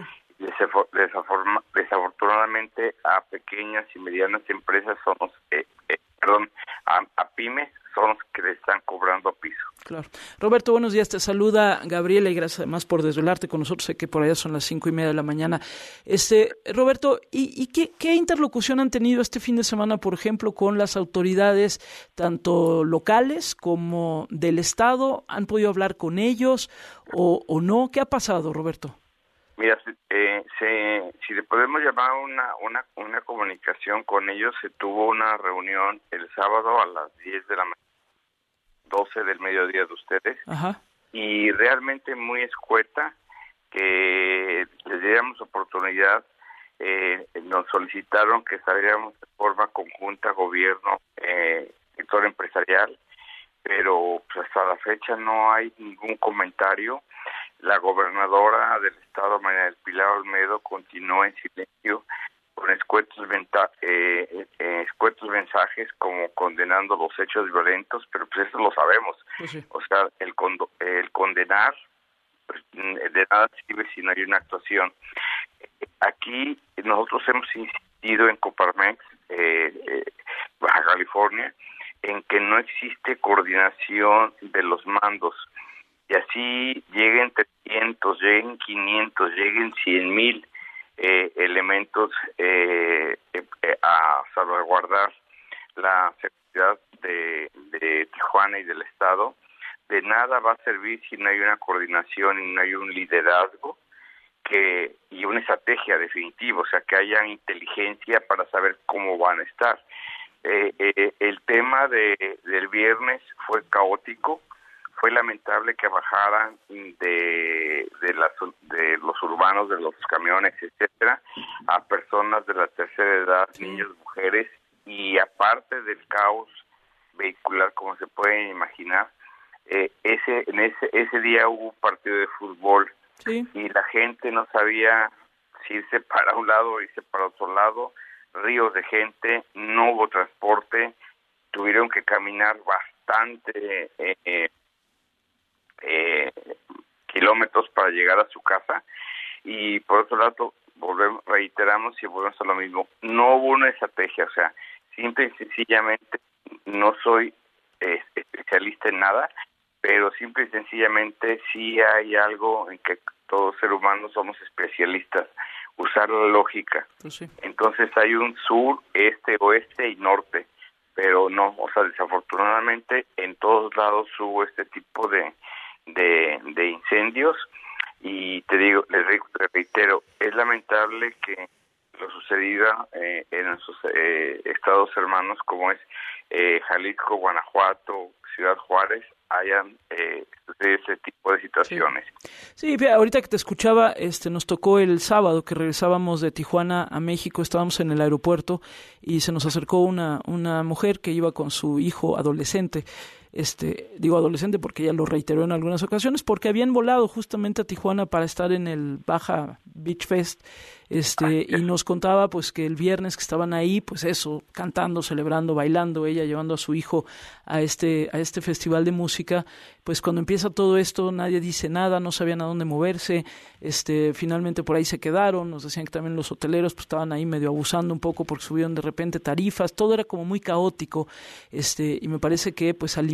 Desafortunadamente a pequeñas y medianas empresas son los, eh, eh, perdón, a, a pymes son los que le están cobrando piso. Claro. Roberto, buenos días, te saluda Gabriela y gracias además por desvelarte con nosotros, sé que por allá son las cinco y media de la mañana. Este, Roberto, ¿y, y qué, qué interlocución han tenido este fin de semana, por ejemplo, con las autoridades tanto locales como del Estado? ¿Han podido hablar con ellos o, o no? ¿Qué ha pasado, Roberto? Mira, eh, se, si le podemos llamar una, una una comunicación con ellos, se tuvo una reunión el sábado a las diez de la mañana, doce del mediodía de ustedes. Ajá. Y realmente muy escueta, que les diéramos oportunidad, eh, nos solicitaron que saliéramos de forma conjunta, gobierno, eh, sector empresarial, pero pues, hasta la fecha no hay ningún comentario. La gobernadora del estado, María del Pilar Olmedo, continuó en silencio con escuetos, venta- eh, eh, escuetos mensajes como condenando los hechos violentos, pero pues eso lo sabemos. Pues sí. O sea, el, condo- el condenar pues, de nada sirve si no hay una actuación. Aquí nosotros hemos insistido en Coparmex, eh, eh, Baja California, en que no existe coordinación de los mandos. Y así lleguen trescientos, lleguen quinientos, lleguen cien mil eh, elementos eh, eh, a salvaguardar la seguridad de, de Tijuana y del Estado. De nada va a servir si no hay una coordinación y no hay un liderazgo que y una estrategia definitiva, o sea, que haya inteligencia para saber cómo van a estar. Eh, eh, el tema de del viernes fue caótico. Fue lamentable que bajaran de de, las, de los urbanos, de los camiones, etcétera, a personas de la tercera edad, sí. Niños, mujeres, y aparte del caos vehicular, como se pueden imaginar, eh, ese en ese ese día hubo un partido de fútbol, sí. Y la gente no sabía si irse para un lado o irse para otro lado, ríos de gente, no hubo transporte, tuvieron que caminar bastante eh, eh, Eh, kilómetros para llegar a su casa. Y por otro lado, volvemos, reiteramos y volvemos a lo mismo, no hubo una estrategia, o sea, simple y sencillamente no soy eh, especialista en nada, pero simple y sencillamente sí hay algo en que todos seres humanos somos especialistas, usar la lógica. Pues sí. Entonces hay un sur, este, oeste y norte, pero no, o sea, desafortunadamente en todos lados hubo este tipo de de, de incendios y te digo, les reitero, es lamentable que lo sucedido eh, en nuestros eh, estados hermanos como es eh, Jalisco, Guanajuato, Ciudad Juárez, hayan eh, ese tipo de situaciones. Sí, sí, ahorita que te escuchaba, este, nos tocó el sábado que regresábamos de Tijuana a México, estábamos en el aeropuerto y se nos acercó una, una mujer que iba con su hijo adolescente. Este, digo adolescente porque ella lo reiteró en algunas ocasiones, porque habían volado justamente a Tijuana para estar en el Baja Beach Fest, este, y nos contaba pues que el viernes que estaban ahí, pues eso, cantando, celebrando, bailando, ella llevando a su hijo a este, a este festival de música, pues cuando empieza todo esto nadie dice nada, no sabían a dónde moverse, este, finalmente por ahí se quedaron, nos decían que también los hoteleros pues estaban ahí medio abusando un poco porque subieron de repente tarifas, todo era como muy caótico, este, y me parece que pues alimenta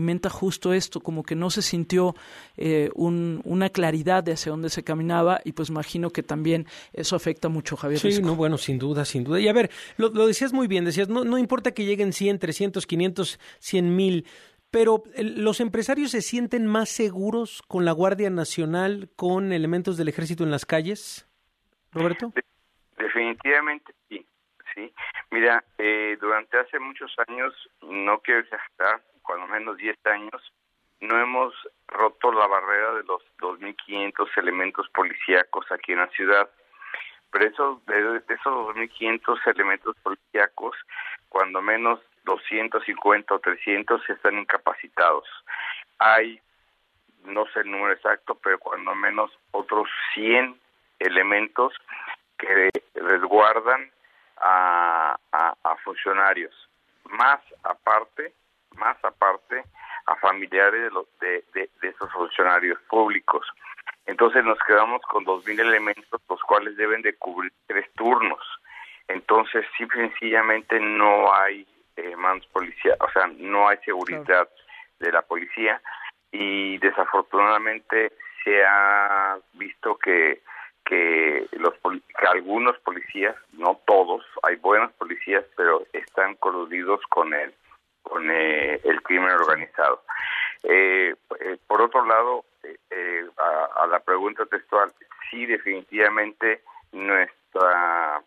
comenta justo esto, como que no se sintió eh, un, una claridad de hacia dónde se caminaba, y pues imagino que también eso afecta mucho, Javier Sí, Risco. no, bueno, sin duda, sin duda. Y a ver, lo, lo decías muy bien, decías, no, no importa que lleguen cien, trescientos, quinientos, cien mil, pero el, los empresarios se sienten más seguros con la Guardia Nacional, con elementos del Ejército en las calles, Roberto. De, definitivamente sí, sí. Mira, eh, durante hace muchos años, no quiero exagerar, cuando menos diez años, no hemos roto la barrera de los dos mil quinientos elementos policíacos aquí en la ciudad. Pero esos, de, de esos dos mil quinientos elementos policíacos, cuando menos doscientos cincuenta o trescientos están incapacitados. Hay, no sé el número exacto, pero cuando menos otros cien elementos que resguardan a, a, a funcionarios, más aparte, más aparte a familiares de, los, de, de, de esos funcionarios públicos. Entonces nos quedamos con dos mil elementos, los cuales deben de cubrir tres turnos. Entonces, sí, sencillamente no hay eh, manos policía, o sea, no hay seguridad claro. de la policía, y desafortunadamente se ha visto que que los que algunos policías, no todos, hay buenos policías, pero están coludidos con el con eh, el crimen organizado. Eh, eh, por otro lado, eh, eh, a, a la pregunta textual, sí, definitivamente nuestra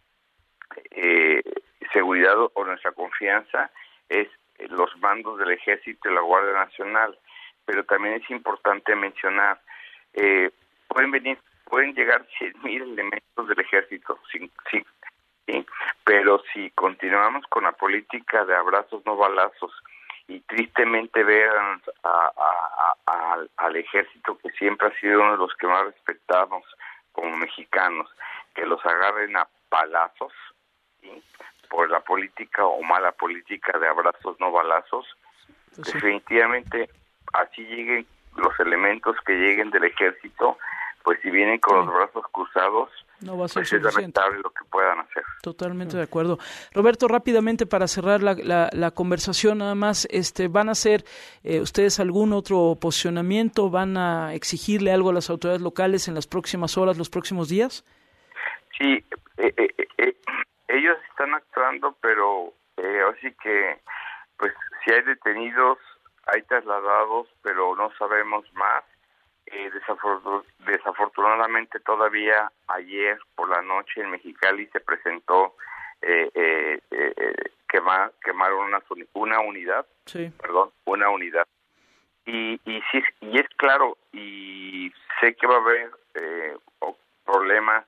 eh, seguridad o nuestra confianza es los mandos del Ejército y la Guardia Nacional, pero también es importante mencionar, eh, pueden venir, pueden llegar cien mil elementos del Ejército, sí, sí, sí, pero si continuamos con la política de abrazos no balazos, y tristemente ver a, a, a, a, al ejército, que siempre ha sido uno de los que más respetamos como mexicanos, que los agarren a palazos, ¿sí?, por la política o mala política de abrazos no balazos, pues sí. Definitivamente así lleguen los elementos que lleguen del ejército, pues si vienen con sí. los brazos cruzados, no va a ser pues es lamentable lo que puedan hacer. Totalmente de acuerdo. Roberto, rápidamente para cerrar la, la, la conversación, nada más, este, ¿van a hacer eh, ustedes algún otro posicionamiento? ¿Van a exigirle algo a las autoridades locales en las próximas horas, los próximos días? Sí, eh, eh, eh, ellos están actuando, pero eh, así que, pues, si hay detenidos, hay trasladados, pero no sabemos más. Eh, desafortun- desafortunadamente todavía ayer por la noche en Mexicali se presentó eh, eh, eh, quemar, quemaron una, una unidad, sí. perdón, una unidad. Y, y sí, y es claro, y sé que va a haber eh, problemas,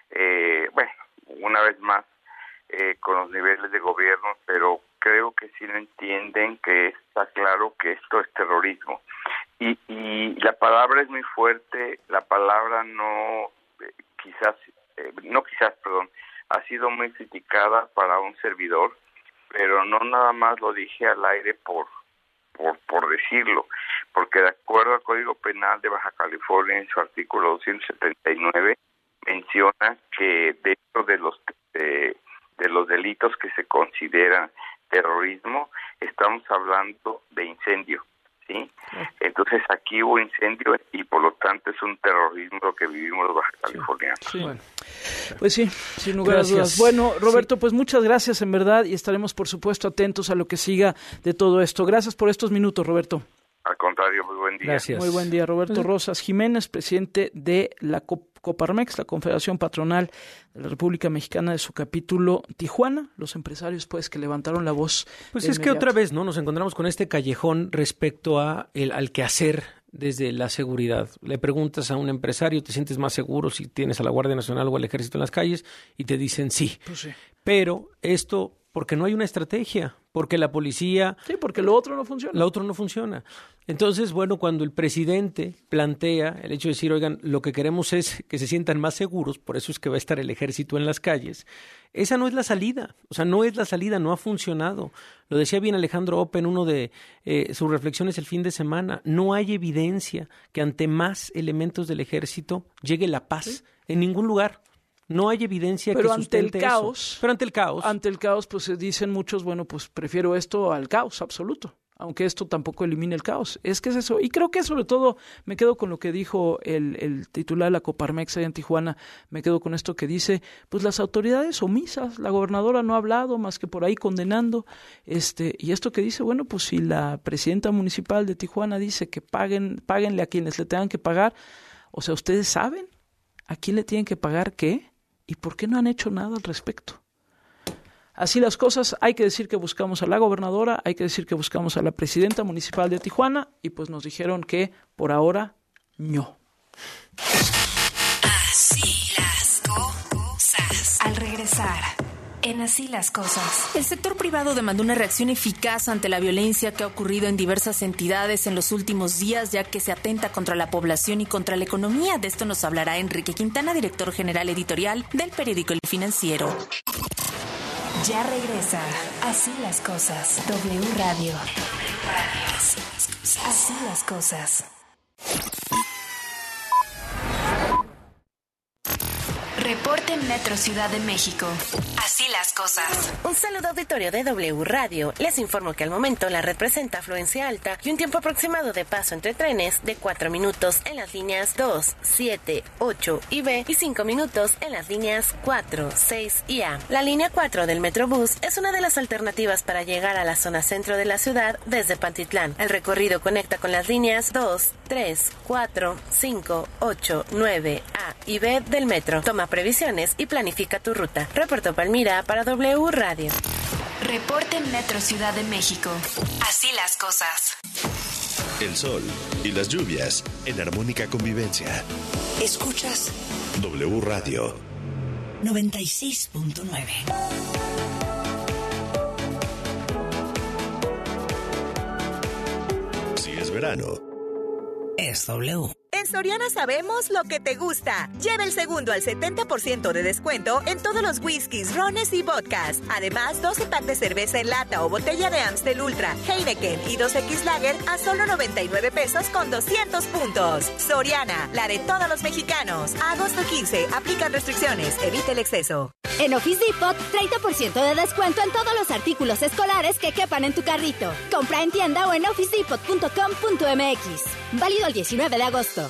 eh, bueno, una vez más, eh, con los niveles de gobierno, pero creo que sí lo entienden, que está claro que esto es terrorismo. Y, y la palabra es muy fuerte, la palabra no, eh, quizás, eh, no quizás, perdón, ha sido muy criticada para un servidor, pero no nada más lo dije al aire por, por, por decirlo, porque de acuerdo al Código Penal de Baja California, en su artículo doscientos setenta y nueve, menciona que dentro de los, eh, de los delitos que se consideran terrorismo, estamos hablando de incendio. ¿Sí? Entonces aquí hubo incendio y por lo tanto es un terrorismo lo que vivimos los baja californianos. Sí. Bueno. Pues sí, sin lugar a dudas. Bueno, Roberto, sí. pues muchas gracias en verdad, y estaremos por supuesto atentos a lo que siga de todo esto. Gracias por estos minutos, Roberto. Al contrario, muy buen día. Gracias. Muy buen día, Roberto Rosas Jiménez, presidente de la Coparmex, la Confederación Patronal de la República Mexicana, de su capítulo Tijuana. Los empresarios, pues, que levantaron la voz. Pues es inmediato. Que otra vez, ¿no? Nos encontramos con este callejón respecto a el, al quehacer desde la seguridad. Le preguntas a un empresario, ¿te sientes más seguro si tienes a la Guardia Nacional o al Ejército en las calles? Y te dicen sí. Pues sí. Pero esto, porque no hay una estrategia, porque la policía... Sí, porque lo otro no funciona. Lo otro no funciona. Entonces, bueno, cuando el presidente plantea el hecho de decir, oigan, lo que queremos es que se sientan más seguros, por eso es que va a estar el ejército en las calles, esa no es la salida. O sea, no es la salida, no ha funcionado. Lo decía bien Alejandro Ope en uno de eh, sus reflexiones el fin de semana. No hay evidencia que ante más elementos del ejército llegue la paz. ¿Sí? En ningún lugar. No hay evidencia pero que sustente ante el caos, eso. Pero ante el caos. Ante el caos, pues dicen muchos, bueno, pues prefiero esto al caos absoluto. aunque esto tampoco elimine el caos. Es que es eso. Y creo que sobre todo me quedo con lo que dijo el, el titular de la Coparmex allá en Tijuana, me quedo con esto que dice, pues las autoridades omisas, la gobernadora no ha hablado más que por ahí condenando, este, y esto que dice, bueno, pues si la presidenta municipal de Tijuana dice que paguen, páguenle a quienes le tengan que pagar, o sea, ¿ustedes saben a quién le tienen que pagar qué? ¿Y por qué no han hecho nada al respecto? Así las cosas, hay que decir que buscamos a la gobernadora, hay que decir que buscamos a la presidenta municipal de Tijuana y pues nos dijeron que por ahora no. Así las cosas. Al regresar, en Así las cosas. El sector privado demandó una reacción eficaz ante la violencia que ha ocurrido en diversas entidades en los últimos días, ya que se atenta contra la población y contra la economía. De esto nos hablará Enrique Quintana, director general editorial del periódico El Financiero. Ya regresa Así las cosas. W Radio. Así las cosas. Reporte Metro Ciudad de México. Así las cosas. Un saludo auditorio de W Radio. Les informo que al momento la red presenta afluencia alta y un tiempo aproximado de paso entre trenes de cuatro minutos en las líneas dos, siete, ocho y B y cinco minutos en las líneas cuatro, seis y A. La línea cuatro del Metrobús es una de las alternativas para llegar a la zona centro de la ciudad desde Pantitlán. El recorrido conecta con las líneas dos, tres, cuatro, cinco, ocho, nueve, A y B del metro. Toma previsiones y planifica tu ruta. Reportó Palmira para W Radio. Reporte Metro Ciudad de México. Así las cosas. El sol y las lluvias en armónica convivencia. Escuchas W Radio noventa y seis punto nueve. Si es verano, es W. En Soriana sabemos lo que te gusta. Lleva el segundo al setenta por ciento de descuento en todos los whiskies, rones y vodkas. Además, doce packs de cerveza en lata o botella de Amstel Ultra, Heineken y dos equis Lager a solo noventa y nueve pesos con doscientos puntos. Soriana, la de todos los mexicanos. A agosto quince, aplican restricciones, evita el exceso. En Office Depot, treinta por ciento de descuento en todos los artículos escolares que quepan en tu carrito. Compra en tienda o en office depot punto com punto m x. Válido el diecinueve de agosto.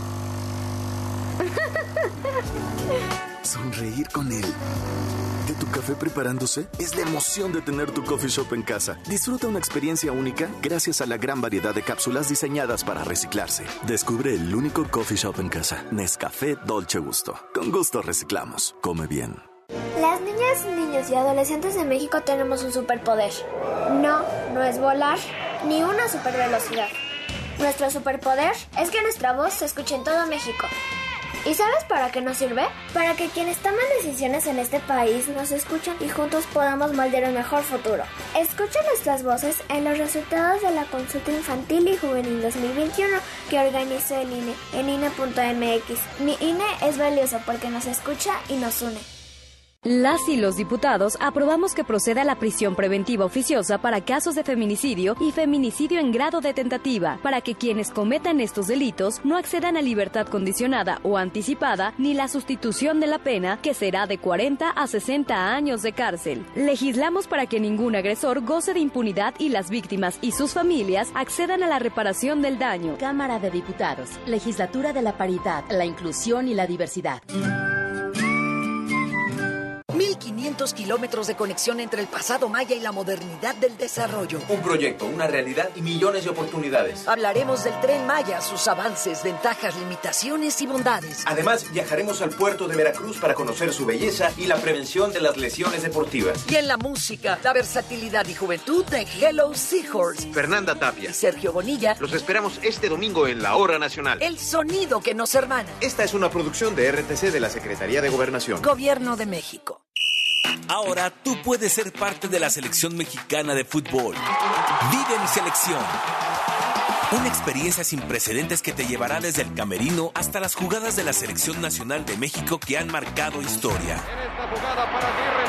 Sonreír con él. ¿De tu café preparándose? Es la emoción de tener tu coffee shop en casa. Disfruta una experiencia única gracias a la gran variedad de cápsulas diseñadas para reciclarse. Descubre el único coffee shop en casa. Nescafé Dolce Gusto. Con gusto reciclamos. Come bien. Las niñas, niños y adolescentes de México tenemos un superpoder. No, no es volar, ni una supervelocidad. Nuestro superpoder es que nuestra voz se escuche en todo México. ¿Y sabes para qué nos sirve? Para que quienes toman decisiones en este país nos escuchen y juntos podamos moldear un mejor futuro. Escucha nuestras voces en los resultados de la consulta infantil y juvenil dos mil veintiuno que organizó el I N E en I N E punto m x. Mi I N E es valioso porque nos escucha y nos une. Las y los diputados aprobamos que proceda la prisión preventiva oficiosa para casos de feminicidio y feminicidio en grado de tentativa, para que quienes cometan estos delitos no accedan a libertad condicionada o anticipada ni la sustitución de la pena, que será de cuarenta a sesenta años de cárcel. Legislamos para que ningún agresor goce de impunidad y las víctimas y sus familias accedan a la reparación del daño. Cámara de Diputados, Legislatura de la Paridad, la Inclusión y la Diversidad. mil quinientos kilómetros de conexión entre el pasado maya y la modernidad del desarrollo. Un proyecto, una realidad y millones de oportunidades. Hablaremos del Tren Maya, sus avances, ventajas, limitaciones y bondades. Además, viajaremos al puerto de Veracruz para conocer su belleza y la prevención de las lesiones deportivas. Y en la música, la versatilidad y juventud de Hello Seahorse. Fernanda Tapia y Sergio Bonilla. Los esperamos este domingo en la Hora Nacional. El sonido que nos hermana. Esta es una producción de R T C de la Secretaría de Gobernación. Gobierno de México. Ahora tú puedes ser parte de la selección mexicana de fútbol. Vive mi selección. Una experiencia sin precedentes que te llevará desde el camerino hasta las jugadas de la Selección Nacional de México que han marcado historia. En esta jugada para Aguirre,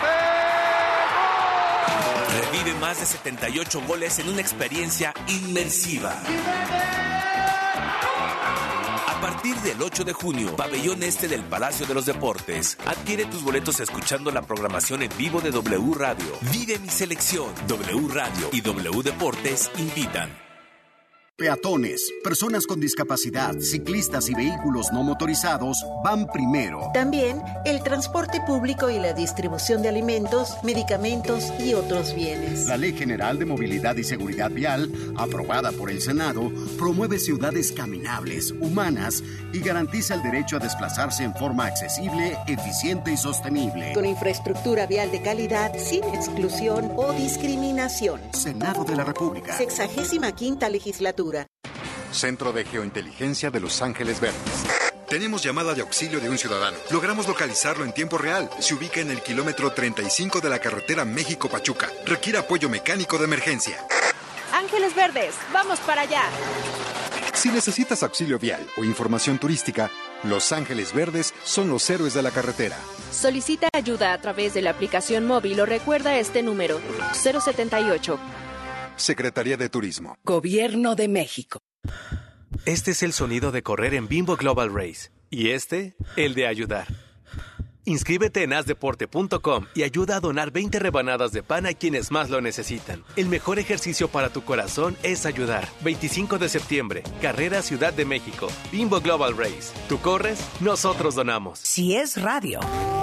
regrese. Revive más de setenta y ocho goles en una experiencia inmersiva. A partir partir del ocho de junio, Pabellón Este del Palacio de los Deportes. Adquiere tus boletos escuchando la programación en vivo de W Radio. Vive mi selección. W Radio y W Deportes invitan. Peatones, personas con discapacidad, ciclistas y vehículos no motorizados van primero. También el transporte público y la distribución de alimentos, medicamentos y otros bienes. La Ley General de Movilidad y Seguridad Vial, aprobada por el Senado, promueve ciudades caminables, humanas y garantiza el derecho a desplazarse en forma accesible, eficiente y sostenible. Con infraestructura vial de calidad, sin exclusión o discriminación. Senado de la República. Sexagésima quinta legislatura. Centro de Geointeligencia de Los Ángeles Verdes. Tenemos llamada de auxilio de un ciudadano. Logramos localizarlo en tiempo real. Se ubica en el kilómetro treinta y cinco de la carretera México-Pachuca. Requiere apoyo mecánico de emergencia. Ángeles Verdes, vamos para allá. Si necesitas auxilio vial o información turística, Los Ángeles Verdes son los héroes de la carretera. Solicita ayuda a través de la aplicación móvil o recuerda este número, cero setenta y ocho. Secretaría de Turismo. Gobierno de México. Este es el sonido de correr en Bimbo Global Race. Y este, el de ayudar. Inscríbete en haz deporte punto com y ayuda a donar veinte rebanadas de pan a quienes más lo necesitan. El mejor ejercicio para tu corazón es ayudar. veinticinco de septiembre, Carrera Ciudad de México. Bimbo Global Race. Tú corres, nosotros donamos. Si es radio.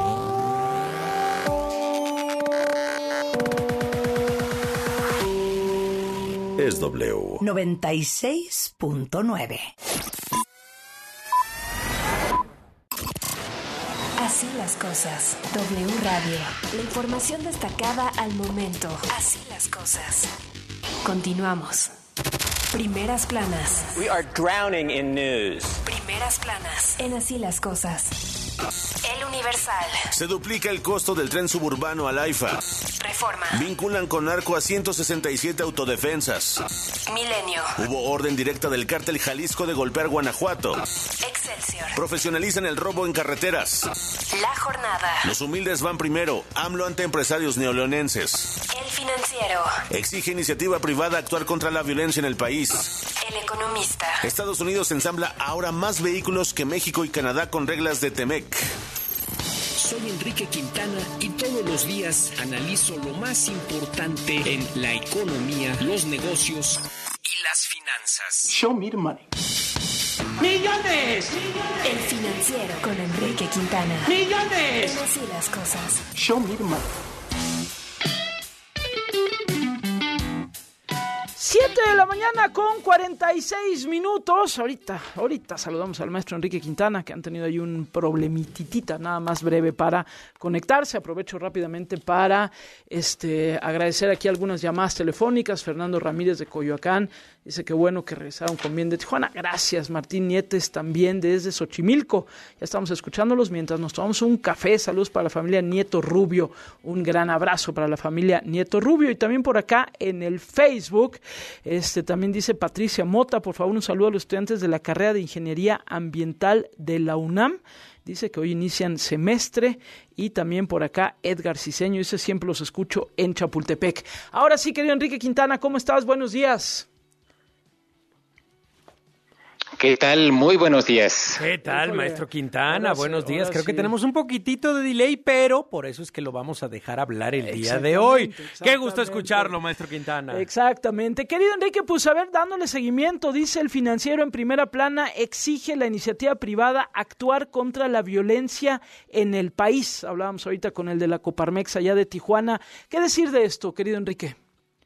Es W. noventa y seis punto nueve. Así las cosas. W Radio. La información destacada al momento. Así las cosas. Continuamos. Primeras planas. We are drowning in news. Primeras planas. En Así las cosas. El Universal. Se duplica el costo del tren suburbano al AIFA. Reforma. Vinculan con narco a ciento sesenta y siete autodefensas. Milenio. Hubo orden directa del cártel Jalisco de golpear Guanajuato. Excelsior. Profesionalizan el robo en carreteras. La Jornada. Los humildes van primero. AMLO ante empresarios neoleonenses. El Financiero. Exige iniciativa privada actuar contra la violencia en el país. El Economista. Estados Unidos ensambla ahora más vehículos que México y Canadá con reglas de Temec. Soy Enrique Quintana y todos los días analizo lo más importante en la economía, los negocios y las finanzas. Show me the money. ¡Millones! El Financiero con Enrique Quintana. ¡Millones! En Así las cosas. Show me the money. siete de la mañana con cuarenta y seis minutos. Ahorita, ahorita saludamos al maestro Enrique Quintana, que han tenido ahí un problemititita, nada más breve para conectarse. Aprovecho rápidamente para este, agradecer aquí algunas llamadas telefónicas. Fernando Ramírez de Coyoacán dice que bueno que regresaron con bien de Tijuana. Gracias. Martín Nietes también desde Xochimilco. Ya estamos escuchándolos mientras nos tomamos un café. Saludos para la familia Nieto Rubio. Un gran abrazo para la familia Nieto Rubio. Y también por acá en el Facebook, este también dice Patricia Mota, por favor un saludo a los estudiantes de la carrera de Ingeniería Ambiental de la UNAM. Dice que hoy inician semestre. Y también por acá Edgar Ciseño dice siempre los escucho en Chapultepec. Ahora sí, querido Enrique Quintana, ¿cómo estás? Buenos días. ¿Qué tal? Muy buenos días. ¿Qué tal, Híjole. maestro Quintana? Ahora sí, buenos días. ahora Creo que sí. tenemos un poquitito de delay, pero por eso es que lo vamos a dejar hablar el día de hoy. Qué gusto exactamente. escucharlo, maestro Quintana. Exactamente. Querido Enrique, pues a ver, dándole seguimiento, dice el Financiero en primera plana, exige la iniciativa privada actuar contra la violencia en el país. Hablábamos ahorita con el de la Coparmex allá de Tijuana. ¿Qué decir de esto, querido Enrique?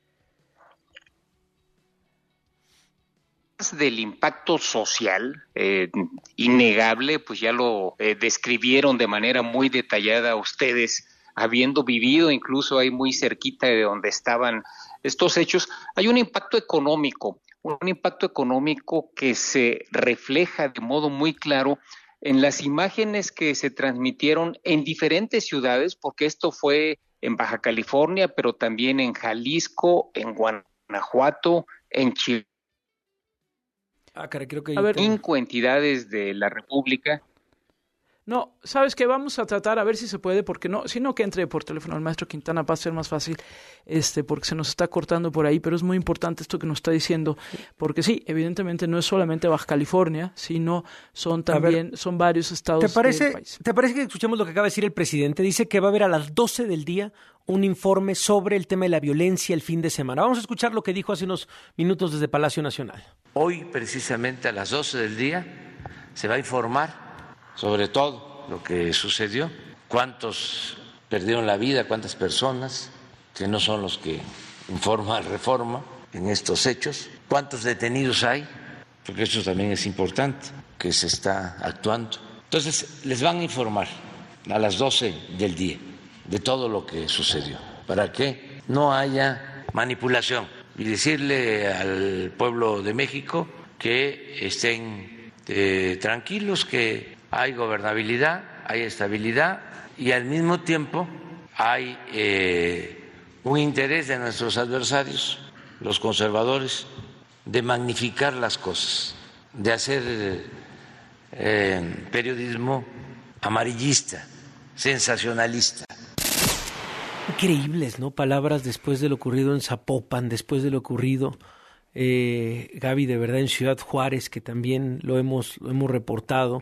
Del impacto social eh, innegable, pues ya lo eh, describieron de manera muy detallada ustedes, habiendo vivido incluso ahí muy cerquita de donde estaban estos hechos. Hay un impacto económico, un impacto económico que se refleja de modo muy claro en las imágenes que se transmitieron en diferentes ciudades, porque esto fue en Baja California, pero también en Jalisco, en Guanajuato, en Chihuahua. Ah, caray, creo que... A ver, cinco entidades de la República. No, sabes que vamos a tratar a ver si se puede, porque no, si no que entre por teléfono al maestro Quintana va a ser más fácil, este, porque se nos está cortando por ahí, pero es muy importante esto que nos está diciendo, porque sí, evidentemente no es solamente Baja California, sino son también, ver, son varios estados ¿te parece, del país. ¿Te parece que escuchemos lo que acaba de decir el presidente? Dice que va a haber a las doce del día un informe sobre el tema de la violencia el fin de semana. Vamos a escuchar lo que dijo hace unos minutos desde Palacio Nacional. Hoy, precisamente a las doce del día, se va a informar sobre todo lo que sucedió, cuántos perdieron la vida, cuántas personas, que no son los que informa Reforma en estos hechos, cuántos detenidos hay, porque eso también es importante, que se está actuando. Entonces, les van a informar a las doce del día de todo lo que sucedió, para que no haya manipulación y decirle al pueblo de México que estén eh, tranquilos, que hay gobernabilidad, hay estabilidad y al mismo tiempo hay eh, un interés de nuestros adversarios, los conservadores, de magnificar las cosas, de hacer eh, periodismo amarillista, sensacionalista. Increíbles, ¿no? Palabras después de lo ocurrido en Zapopan, después de lo ocurrido, eh, Gaby, de verdad, en Ciudad Juárez, que también lo hemos, lo hemos reportado.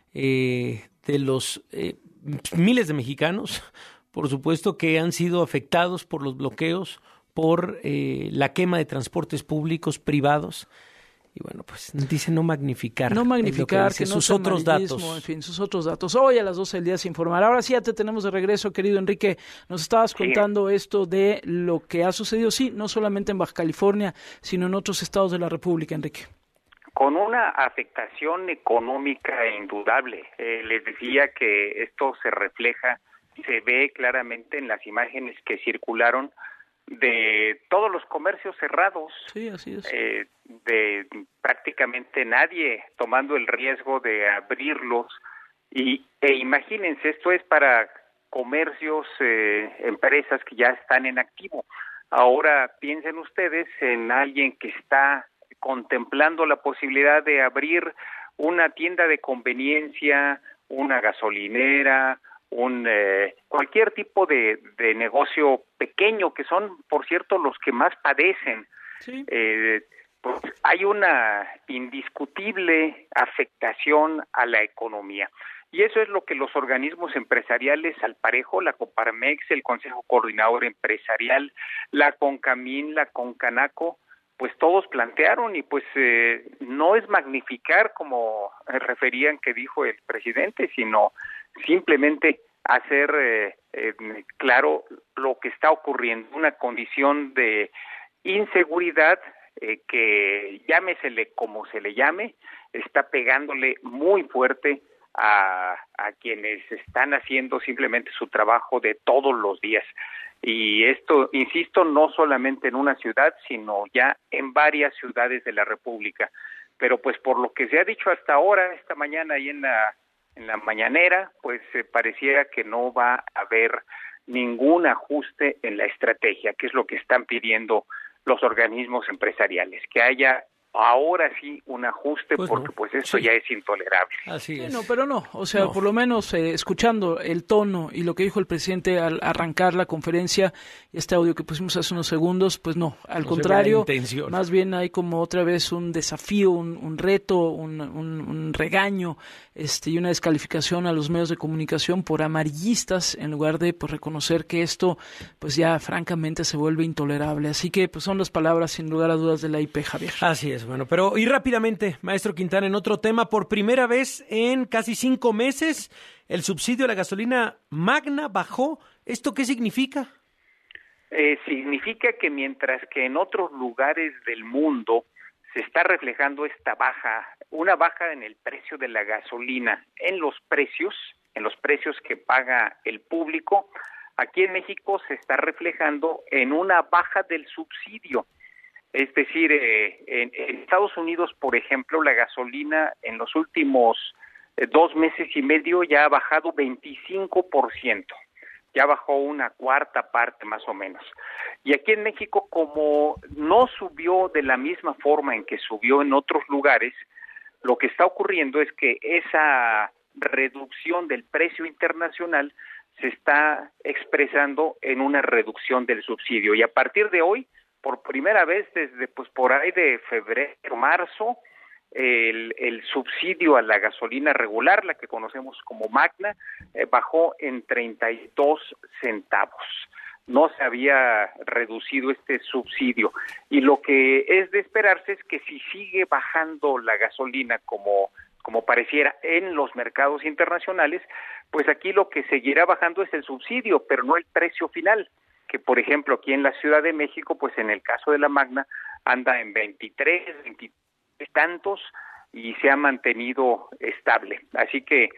Eh, de los eh, miles de mexicanos, por supuesto, que han sido afectados por los bloqueos, por eh, la quema de transportes públicos privados. Y bueno, pues dice no magnificar. No magnificar, que, que no sus otros datos. En fin, sus otros datos. Hoy a las doce del día se informará. Ahora sí ya te tenemos de regreso, querido Enrique. Nos estabas contando sí. esto de lo que ha sucedido, sí, no solamente en Baja California, sino en otros estados de la República, Enrique. Con una afectación económica indudable. Eh, les decía que esto se refleja, se ve claramente en las imágenes que circularon de todos los comercios cerrados, sí, así es. Eh, de prácticamente nadie tomando el riesgo de abrirlos. Y e imagínense, esto es para comercios, eh, empresas que ya están en activo. Ahora piensen ustedes en alguien que está contemplando la posibilidad de abrir una tienda de conveniencia, una gasolinera, un eh, cualquier tipo de, de negocio pequeño, que son, por cierto, los que más padecen. Sí. Eh, pues hay una indiscutible afectación a la economía. Y eso es lo que los organismos empresariales al parejo, la Coparmex, el Consejo Coordinador Empresarial, la CONCAMIN, la CONCANACO, pues todos plantearon, y pues eh, no es magnificar como referían que dijo el presidente, sino simplemente hacer eh, eh, claro lo que está ocurriendo, una condición de inseguridad eh, que llámesele como se le llame, está pegándole muy fuerte a, a quienes están haciendo simplemente su trabajo de todos los días. Y esto, insisto, no solamente en una ciudad, sino ya en varias ciudades de la República. Pero pues por lo que se ha dicho hasta ahora, esta mañana y en la en la mañanera, pues eh, pareciera que no va a haber ningún ajuste en la estrategia, que es lo que están pidiendo los organismos empresariales, que haya ahora sí un ajuste, pues porque no. pues esto sí. ya es intolerable. Así es. Sí, no, pero no, o sea, no. por lo menos eh, escuchando el tono y lo que dijo el presidente al arrancar la conferencia, este audio que pusimos hace unos segundos, pues no, al no contrario, más bien hay como otra vez un desafío, un, un reto, un, un, un regaño, este y una descalificación a los medios de comunicación por amarillistas, en lugar de pues reconocer que esto pues ya francamente se vuelve intolerable. Así que pues son las palabras sin lugar a dudas de la I P, Javier. Así es. Bueno, pero y rápidamente, maestro Quintana, en otro tema, por primera vez en casi cinco meses, el subsidio a la gasolina magna bajó. ¿Esto qué significa? Eh, significa que mientras que en otros lugares del mundo se está reflejando esta baja, una baja en el precio de la gasolina, en los precios, en los precios que paga el público, aquí en México se está reflejando en una baja del subsidio. Es decir, eh, en, en Estados Unidos, por ejemplo, la gasolina en los últimos eh, dos meses y medio ya ha bajado veinticinco por ciento, ya bajó una cuarta parte más o menos. Y aquí en México, como no subió de la misma forma en que subió en otros lugares, lo que está ocurriendo es que esa reducción del precio internacional se está expresando en una reducción del subsidio. Y a partir de hoy, por primera vez desde pues por ahí de febrero, marzo, el, el subsidio a la gasolina regular, la que conocemos como Magna, eh, bajó en treinta y dos centavos. No se había reducido este subsidio. Y lo que es de esperarse es que si sigue bajando la gasolina como como pareciera en los mercados internacionales, pues aquí lo que seguirá bajando es el subsidio, pero no el precio final, que por ejemplo aquí en la Ciudad de México, pues en el caso de la Magna, anda en veintitrés, veintitrés tantos y se ha mantenido estable. Así que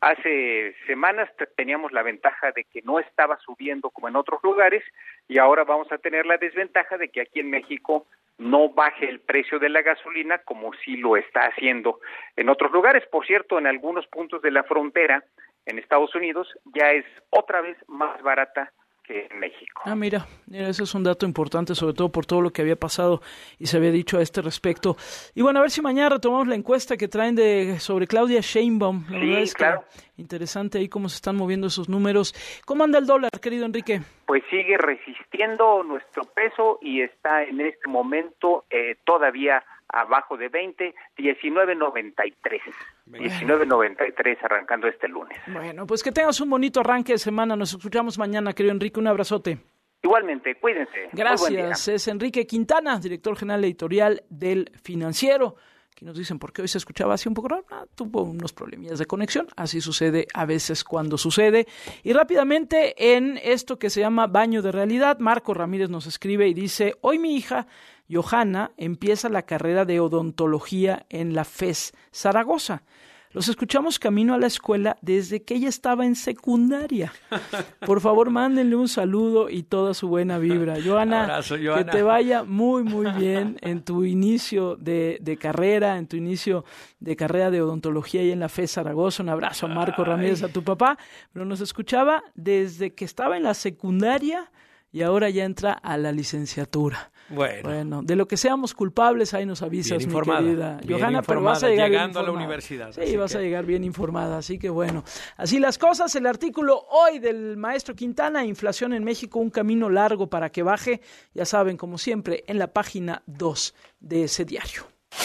hace semanas teníamos la ventaja de que no estaba subiendo como en otros lugares y ahora vamos a tener la desventaja de que aquí en México no baje el precio de la gasolina como sí lo está haciendo en otros lugares. Por cierto, en algunos puntos de la frontera, en Estados Unidos, ya es otra vez más barata que en México. Ah, mira, mira, ese es un dato importante, sobre todo por todo lo que había pasado y se había dicho a este respecto. Y bueno, a ver si mañana retomamos la encuesta que traen de sobre Claudia Sheinbaum. La sí, verdad es claro. Que interesante ahí cómo se están moviendo esos números. ¿Cómo anda el dólar, querido Enrique? Pues sigue resistiendo nuestro peso y está en este momento eh, todavía abajo de veinte, diecinueve noventa y tres. diecinueve noventa y tres arrancando este lunes. Bueno, pues que tengas un bonito arranque de semana. Nos escuchamos mañana, querido Enrique. Un abrazote. Igualmente, cuídense. Gracias. Es Enrique Quintana, director general editorial del Financiero. Aquí nos dicen por qué hoy se escuchaba así un poco raro. Ah, tuvo unos problemillas de conexión. Así sucede a veces cuando sucede. Y rápidamente en esto que se llama Baño de Realidad, Marco Ramírez nos escribe y dice: hoy mi hija Johanna empieza la carrera de odontología en la F E S Zaragoza. Los escuchamos camino a la escuela desde que ella estaba en secundaria. Por favor, mándenle un saludo y toda su buena vibra. Johanna, Abrazo, Johanna. Que te vaya muy, muy bien en tu inicio de, de carrera, en tu inicio de carrera de odontología ahí en la F E S Zaragoza. Un abrazo a Marco Ay. Ramírez, a tu papá. Pero nos escuchaba desde que estaba en la secundaria y ahora ya entra a la licenciatura. Bueno. bueno, de lo que seamos culpables, ahí nos avisas, bien mi informada, querida bien Johanna, informada, pero vas a llegar llegando bien a la universidad. Sí, vas que... a llegar bien informada, así que bueno. Así las cosas, el artículo hoy del maestro Quintana, Inflación en México, un camino largo para que baje, ya saben, como siempre, en la página dos de ese diario.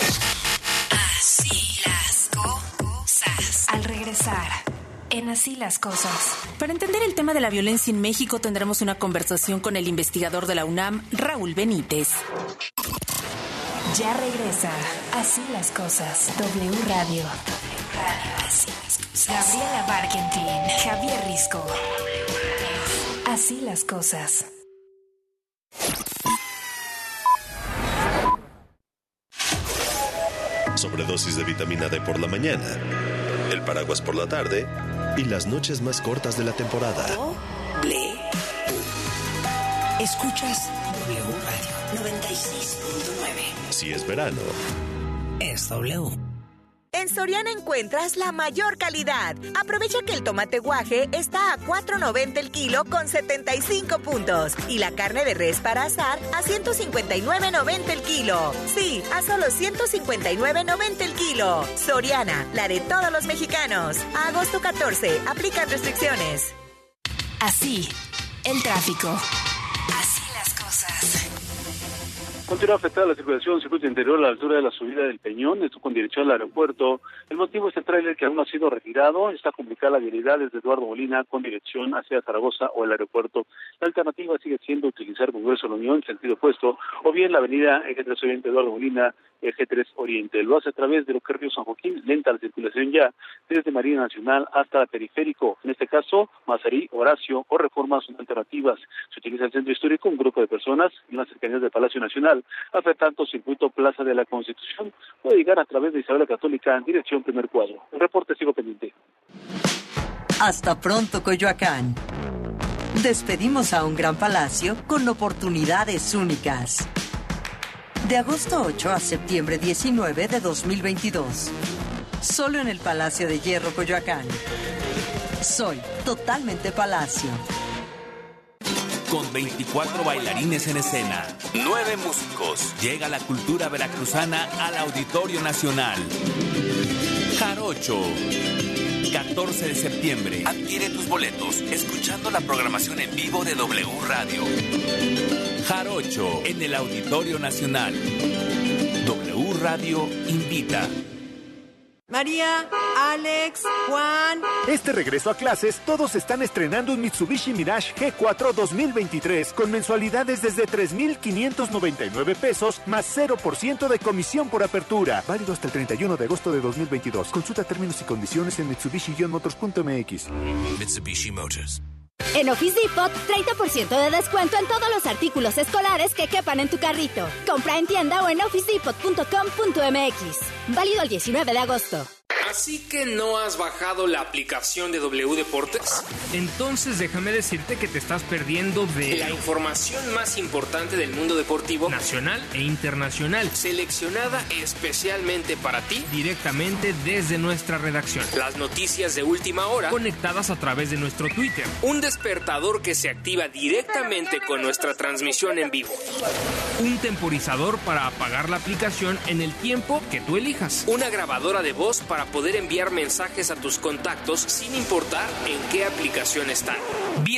Así las cosas. Al regresar, en Así las cosas. Para entender el tema de la violencia en México, tendremos una conversación con el investigador de la UNAM, Raúl Benítez. Ya regresa Así las cosas. W Radio. Así las cosas. Gabriela Barkentin, Javier Risco. Así las cosas. Sobredosis de vitamina D por la mañana, el paraguas por la tarde y las noches más cortas de la temporada. W. Escuchas W Radio noventa y seis punto nueve. Si es verano, es W. En Soriana encuentras la mayor calidad. Aprovecha que el tomate guaje está a cuatro noventa el kilo con setenta y cinco puntos. Y la carne de res para asar a ciento cincuenta y nueve noventa el kilo. Sí, a solo ciento cincuenta y nueve noventa el kilo. Soriana, la de todos los mexicanos. A agosto catorce, aplican restricciones. Así, el tráfico. Así las cosas. Continúa afectada la circulación en circuito interior a la altura de la subida del Peñón, esto con dirección al aeropuerto. El motivo es el tráiler que aún no ha sido retirado. Está complicada la vialidad desde Eduardo Molina con dirección hacia Zaragoza o el aeropuerto. La alternativa sigue siendo utilizar Congreso de la Unión en sentido opuesto o bien la avenida Eje tres Oriente Eduardo Molina, Eje tres Oriente. Lo hace a través de lo que es Río San Joaquín, lenta la circulación ya desde Marina Nacional hasta Periférico. En este caso, Mazarí, Horacio o Reforma son alternativas. Se utiliza el centro histórico, un grupo de personas en las cercanías del Palacio Nacional. Afectando circuito Plaza de la Constitución, puede llegar a través de Isabel la Católica en dirección primer cuadro. El reporte sigo pendiente. Hasta pronto, Coyoacán. Despedimos a un gran palacio con oportunidades únicas. De agosto ocho a septiembre diecinueve de dos mil veintidós. Solo en el Palacio de Hierro, Coyoacán. Soy totalmente Palacio. Con veinticuatro bailarines en escena, nueve músicos, llega la cultura veracruzana al Auditorio Nacional. Jarocho, catorce de septiembre. Adquiere tus boletos escuchando la programación en vivo de W Radio. Jarocho en el Auditorio Nacional. W Radio invita. María, Alex, Juan. Este regreso a clases, todos están estrenando un Mitsubishi Mirage G cuatro dos mil veintitrés con mensualidades desde tres mil quinientos noventa y nueve pesos más cero por ciento de comisión por apertura. Válido hasta el treinta y uno de agosto de dos mil veintidós. Consulta términos y condiciones en mitsubishi motors punto m x. Mitsubishi Motors. En Office Depot, treinta por ciento de descuento en todos los artículos escolares que quepan en tu carrito. Compra en tienda o en office depot punto com punto m x. Válido el diecinueve de agosto. ¿Así que no has bajado la aplicación de W Deportes? Entonces déjame decirte que te estás perdiendo de la información más importante del mundo deportivo nacional e internacional, seleccionada especialmente para ti, directamente desde nuestra redacción. Las noticias de última hora, conectadas a través de nuestro Twitter. Un despertador que se activa directamente con nuestra transmisión en vivo. Un temporizador para apagar la aplicación en el tiempo que tú elijas. Una grabadora de voz para poder enviar mensajes a tus contactos sin importar en qué aplicación están.